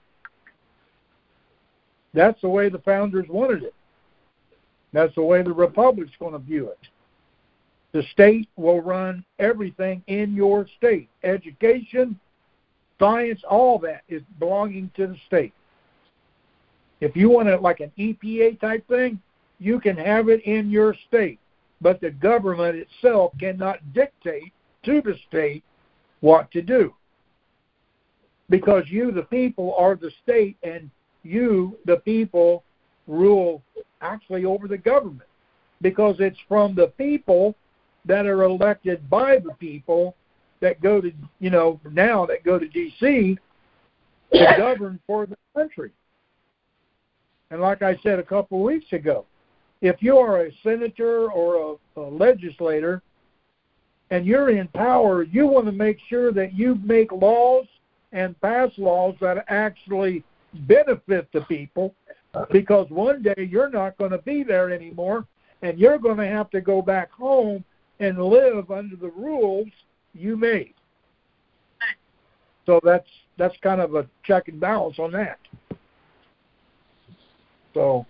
That's the way the founders wanted it. That's the way the republic's going to view it. The state will run everything in your state. Education, science, all that is belonging to the state. If you want it like an E P A type thing, you can have it in your state. But the government itself cannot dictate to the state what to do. Because you, the people, are the state, and you, the people, rule actually over the government. Because it's from the people that are elected by the people that go to, you know, now that go to D C to govern for the country. And like I said a couple of weeks ago, if you are a senator or a, a legislator and you're in power, you want to make sure that you make laws and pass laws that actually benefit the people, because one day you're not going to be there anymore, and you're going to have to go back home and live under the rules you made. So that's that's kind of a check and balance on that. So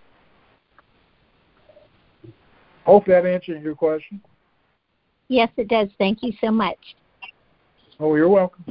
hope that answers your question. Yes, it does. Thank you so much. Oh, you're welcome.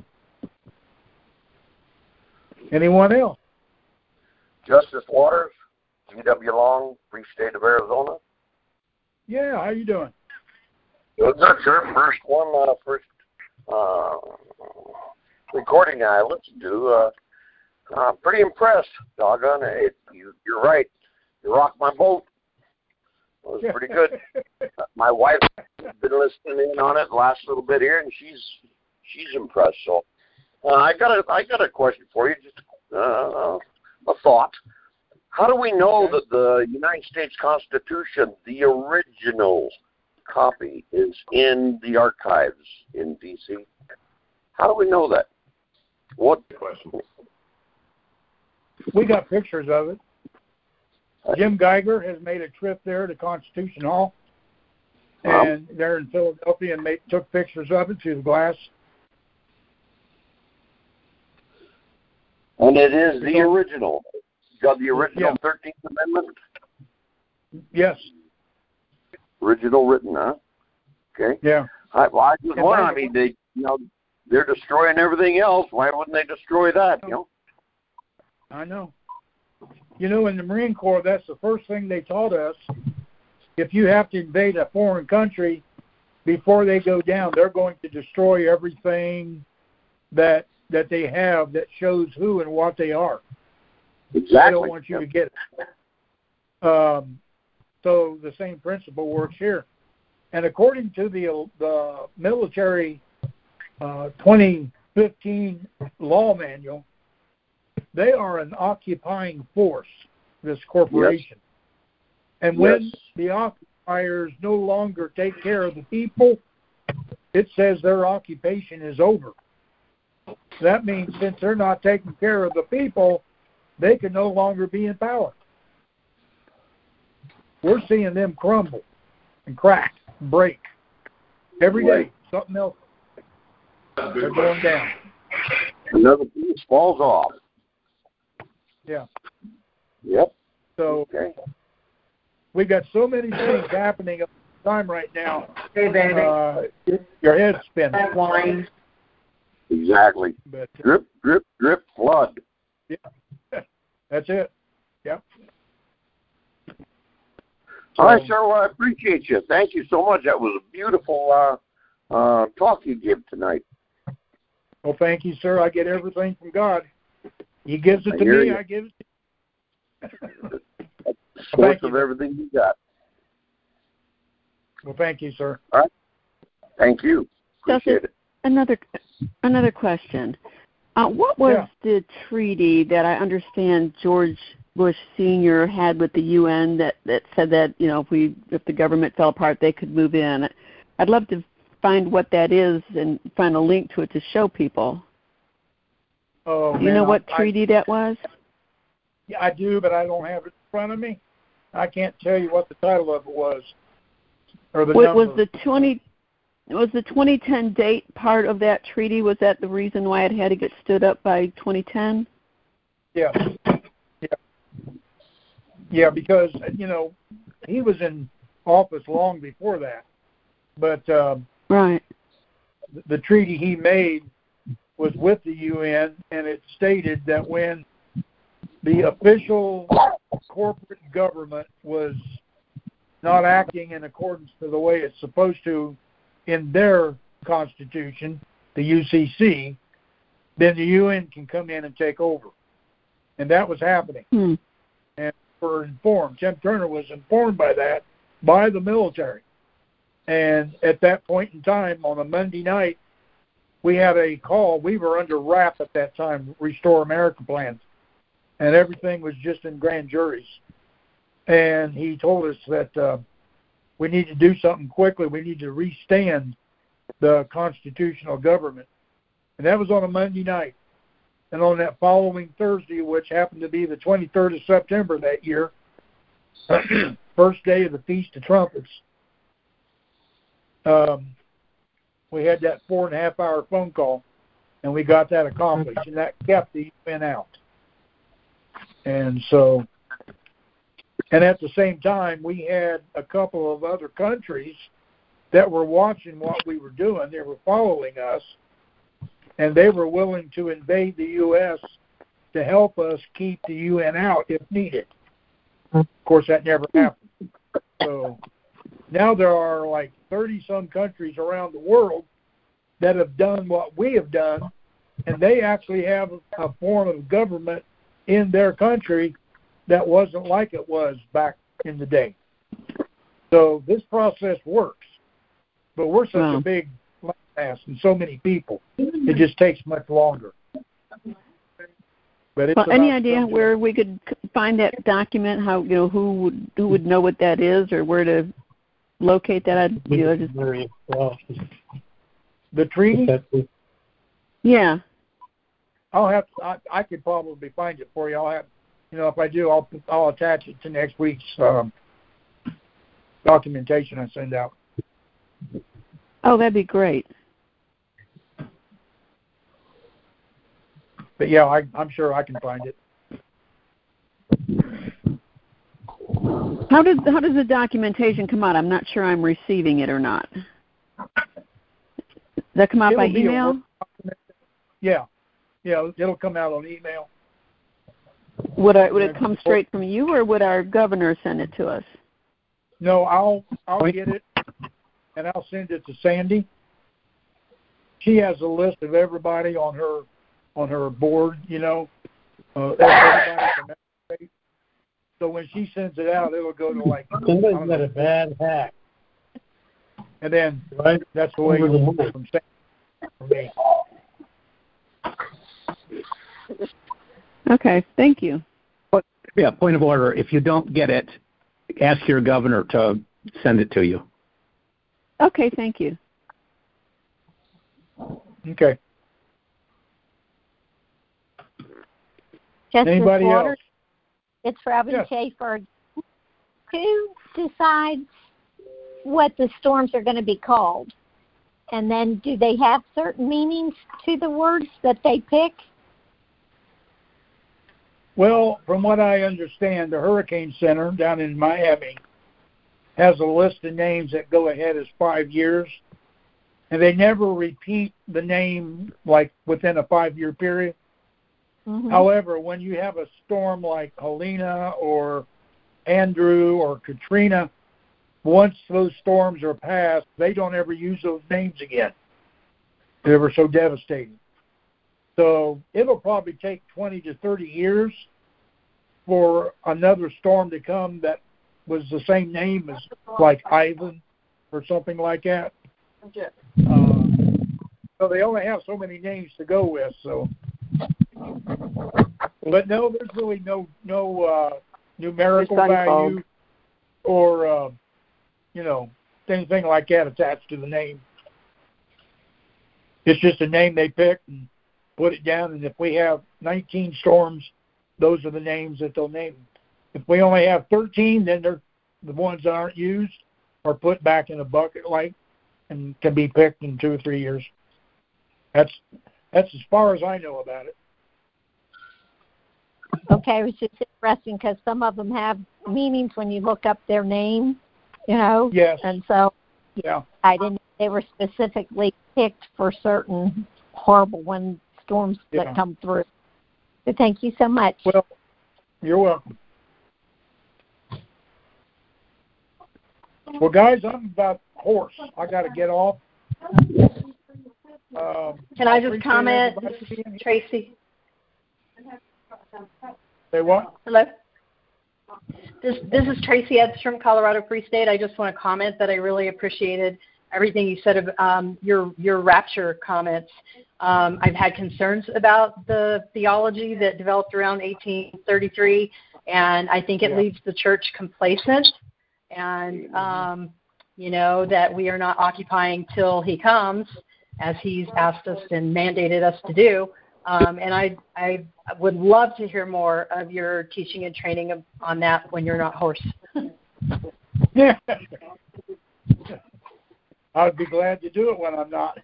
Anyone else? Justice Waters, G W Long, Free State of Arizona. Yeah, how you doing? Good, good, sir. First one, uh, first uh, recording I listened to. Uh, uh, pretty impressed, doggone it. You, you're right. You rocked my boat. It was pretty good. My wife's been listening in on it the last little bit here, and she's she's impressed. So uh, I got a I got a question for you, just uh, a thought. How do we know that the United States Constitution, the original copy, is in the archives in D C? How do we know that? What question? We got pictures of it. Jim Geiger has made a trip there to Constitution Hall, and um, they're in Philadelphia and made, took pictures of it through the glass. And it is the original. You got the original yeah. thirteenth Amendment? Yes. Original written, huh? Okay. Yeah. I, well, I just wonder, I mean, they, you know, they're destroying everything else. Why wouldn't they destroy that, you know? I know. You know, in the Marine Corps, that's the first thing they taught us. If you have to invade a foreign country, before they go down, they're going to destroy everything that that they have that shows who and what they are. Exactly. They don't want you to get it. Um, so the same principle works here. And according to the the military uh, twenty fifteen law manual, they are an occupying force, this corporation. Yes. And when yes. the occupiers no longer take care of the people, it says their occupation is over. That means since they're not taking care of the people, they can no longer be in power. We're seeing them crumble and crack and break. Every day, something else. They're going down. Another piece falls off. Yeah. Yep. So okay. we've got so many things happening at the time right now. Hey, baby. Uh, your head's spinning. Wine. Exactly. But, uh, drip, drip, drip, flood. Yeah. That's it. Yep. All right, sir. Well, I appreciate you. Thank you so much. That was a beautiful uh, uh, talk you give tonight. Well, thank you, sir. I get everything from God. He gives it to me. You. I give it to you. Source of everything you got. Well, thank you, sir. All right. Thank you. Appreciate Justice, it. Another another question. Uh, what was yeah. the treaty that I understand George Bush Senior had with the U N that, that said that, you know, if we if the government fell apart, they could move in? I'd love to find what that is and find a link to it to show people. Oh, do you man, know what I, treaty I, that was? Yeah, I do, but I don't have it in front of me. I can't tell you what the title of it was. Or the was, number. was the twenty was the twenty ten date part of that treaty? Was that the reason why it had to get stood up by twenty ten? Yeah. Yeah. Yeah, because, you know, he was in office long before that. But um, right. the, the treaty he made was with the U N, and it stated that when the official corporate government was not acting in accordance to the way it's supposed to in their constitution, the U C C, then the U N can come in and take over. And that was happening. Hmm. And we're informed. Tim Turner was informed by that by the military. And at that point in time, on a Monday night, we had a call. We were under wrap at that time, Restore America plans. And everything was just in grand juries. And he told us that uh, we need to do something quickly. We need to restand the constitutional government. And that was on a Monday night. And on that following Thursday, which happened to be the twenty-third of September that year, first day of the Feast of Trumpets, um, we had that four and a half hour phone call, and we got that accomplished, and that kept the U N out. And so, and at the same time, we had a couple of other countries that were watching what we were doing. They were following us, and they were willing to invade the U S to help us keep the U N out if needed. Of course, that never happened. So now there are like thirty-some countries around the world that have done what we have done, and they actually have a form of government in their country that wasn't like it was back in the day. So this process works, but we're such wow. a big mass and so many people, it just takes much longer. But it's well, any idea something. where we could find that document? How you know who would who would know what that is, or where to locate that? You know, just... The treaty? Yeah. I'll have to, I, I could probably find it for you. I'll have, you know, if I do, I'll I'll attach it to next week's um, documentation I send out. Oh, that'd be great. But yeah, I, I'm sure I can find it. How does how does the documentation come out? I'm not sure I'm receiving it or not. Does that come out It'll by be a email? Word document. Yeah, yeah, it'll come out on email. Would I, would it come straight from you, or would our governor send it to us? No, I'll I'll get it, and I'll send it to Sandy. She has a list of everybody on her on her board, you know, uh, everybody from every state. So when she sends it out, it'll go to like somebody's got a bad hack, and then right? That's the way you'll move from Sandy for me. Okay, thank you. But, yeah, point of order. If you don't get it, ask your governor to send it to you. Okay, thank you. Okay. Justice Anybody Waters, else? it's Robin Yes. Schaefer. Who decides what the storms are going to be called? And then do they have certain meanings to the words that they pick? Well, from what I understand, the Hurricane Center down in Miami has a list of names that go ahead as five years, and they never repeat the name like within a five-year period. Mm-hmm. However, when you have a storm like Helena or Andrew or Katrina, once those storms are past, they don't ever use those names again. They were so devastating. So it'll probably take twenty to thirty years for another storm to come that was the same name as like Ivan or something like that. Uh, so they only have so many names to go with. So, but no, there's really no no uh, numerical value or uh, you know anything like that attached to the name. It's just a name they picked and put it down, and if we have nineteen storms, those are the names that they'll name. If we only have thirteen, then they're the ones that aren't used are put back in a bucket, like, and can be picked in two or three years. That's that's as far as I know about it. Okay, it was just interesting because some of them have meanings when you look up their name, you know. Yes. And so yeah, I didn't. They were specifically picked for certain horrible ones. Storms yeah. that come through. So thank you so much. Well, you're welcome. Well, guys, I'm about hoarse. I got to get off. Um, Can I just comment? This is Tracy. Say what? Hello? This this is Tracy Edstrom, Colorado Free State. I just want to comment that I really appreciated everything you said about um, your your rapture comments. Um, I've had concerns about the theology that developed around eighteen thirty-three, and I think it yeah. leaves the church complacent, and um, you know that we are not occupying till he comes, as he's asked us and mandated us to do. Um, and I I would love to hear more of your teaching and training of, on that when you're not hoarse. Yeah. I'd be glad to do it when I'm not.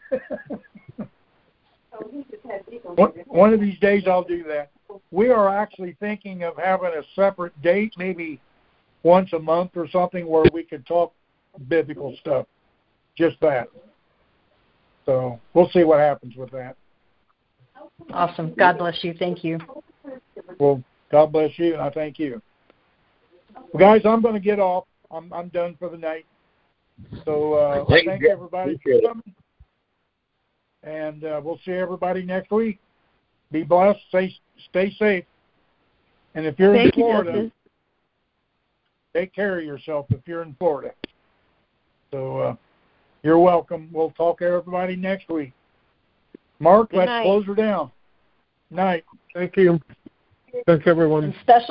one, one of these days I'll do that. We are actually thinking of having a separate date, maybe once a month or something, where we could talk biblical stuff. Just that. So we'll see what happens with that. Awesome. God bless you. Thank you. Well, God bless you, and I thank you. Well, guys, I'm going to get off. I'm I'm done for the night. So uh, thank, thank everybody for coming, and uh, we'll see everybody next week. Be blessed. Stay stay safe. And if you're thank in Florida, you, take care of yourself. If you're in Florida, so uh, you're welcome. We'll talk to everybody next week. Mark, Good let's night. close her down. Night. Thank you. Thanks, everyone. Special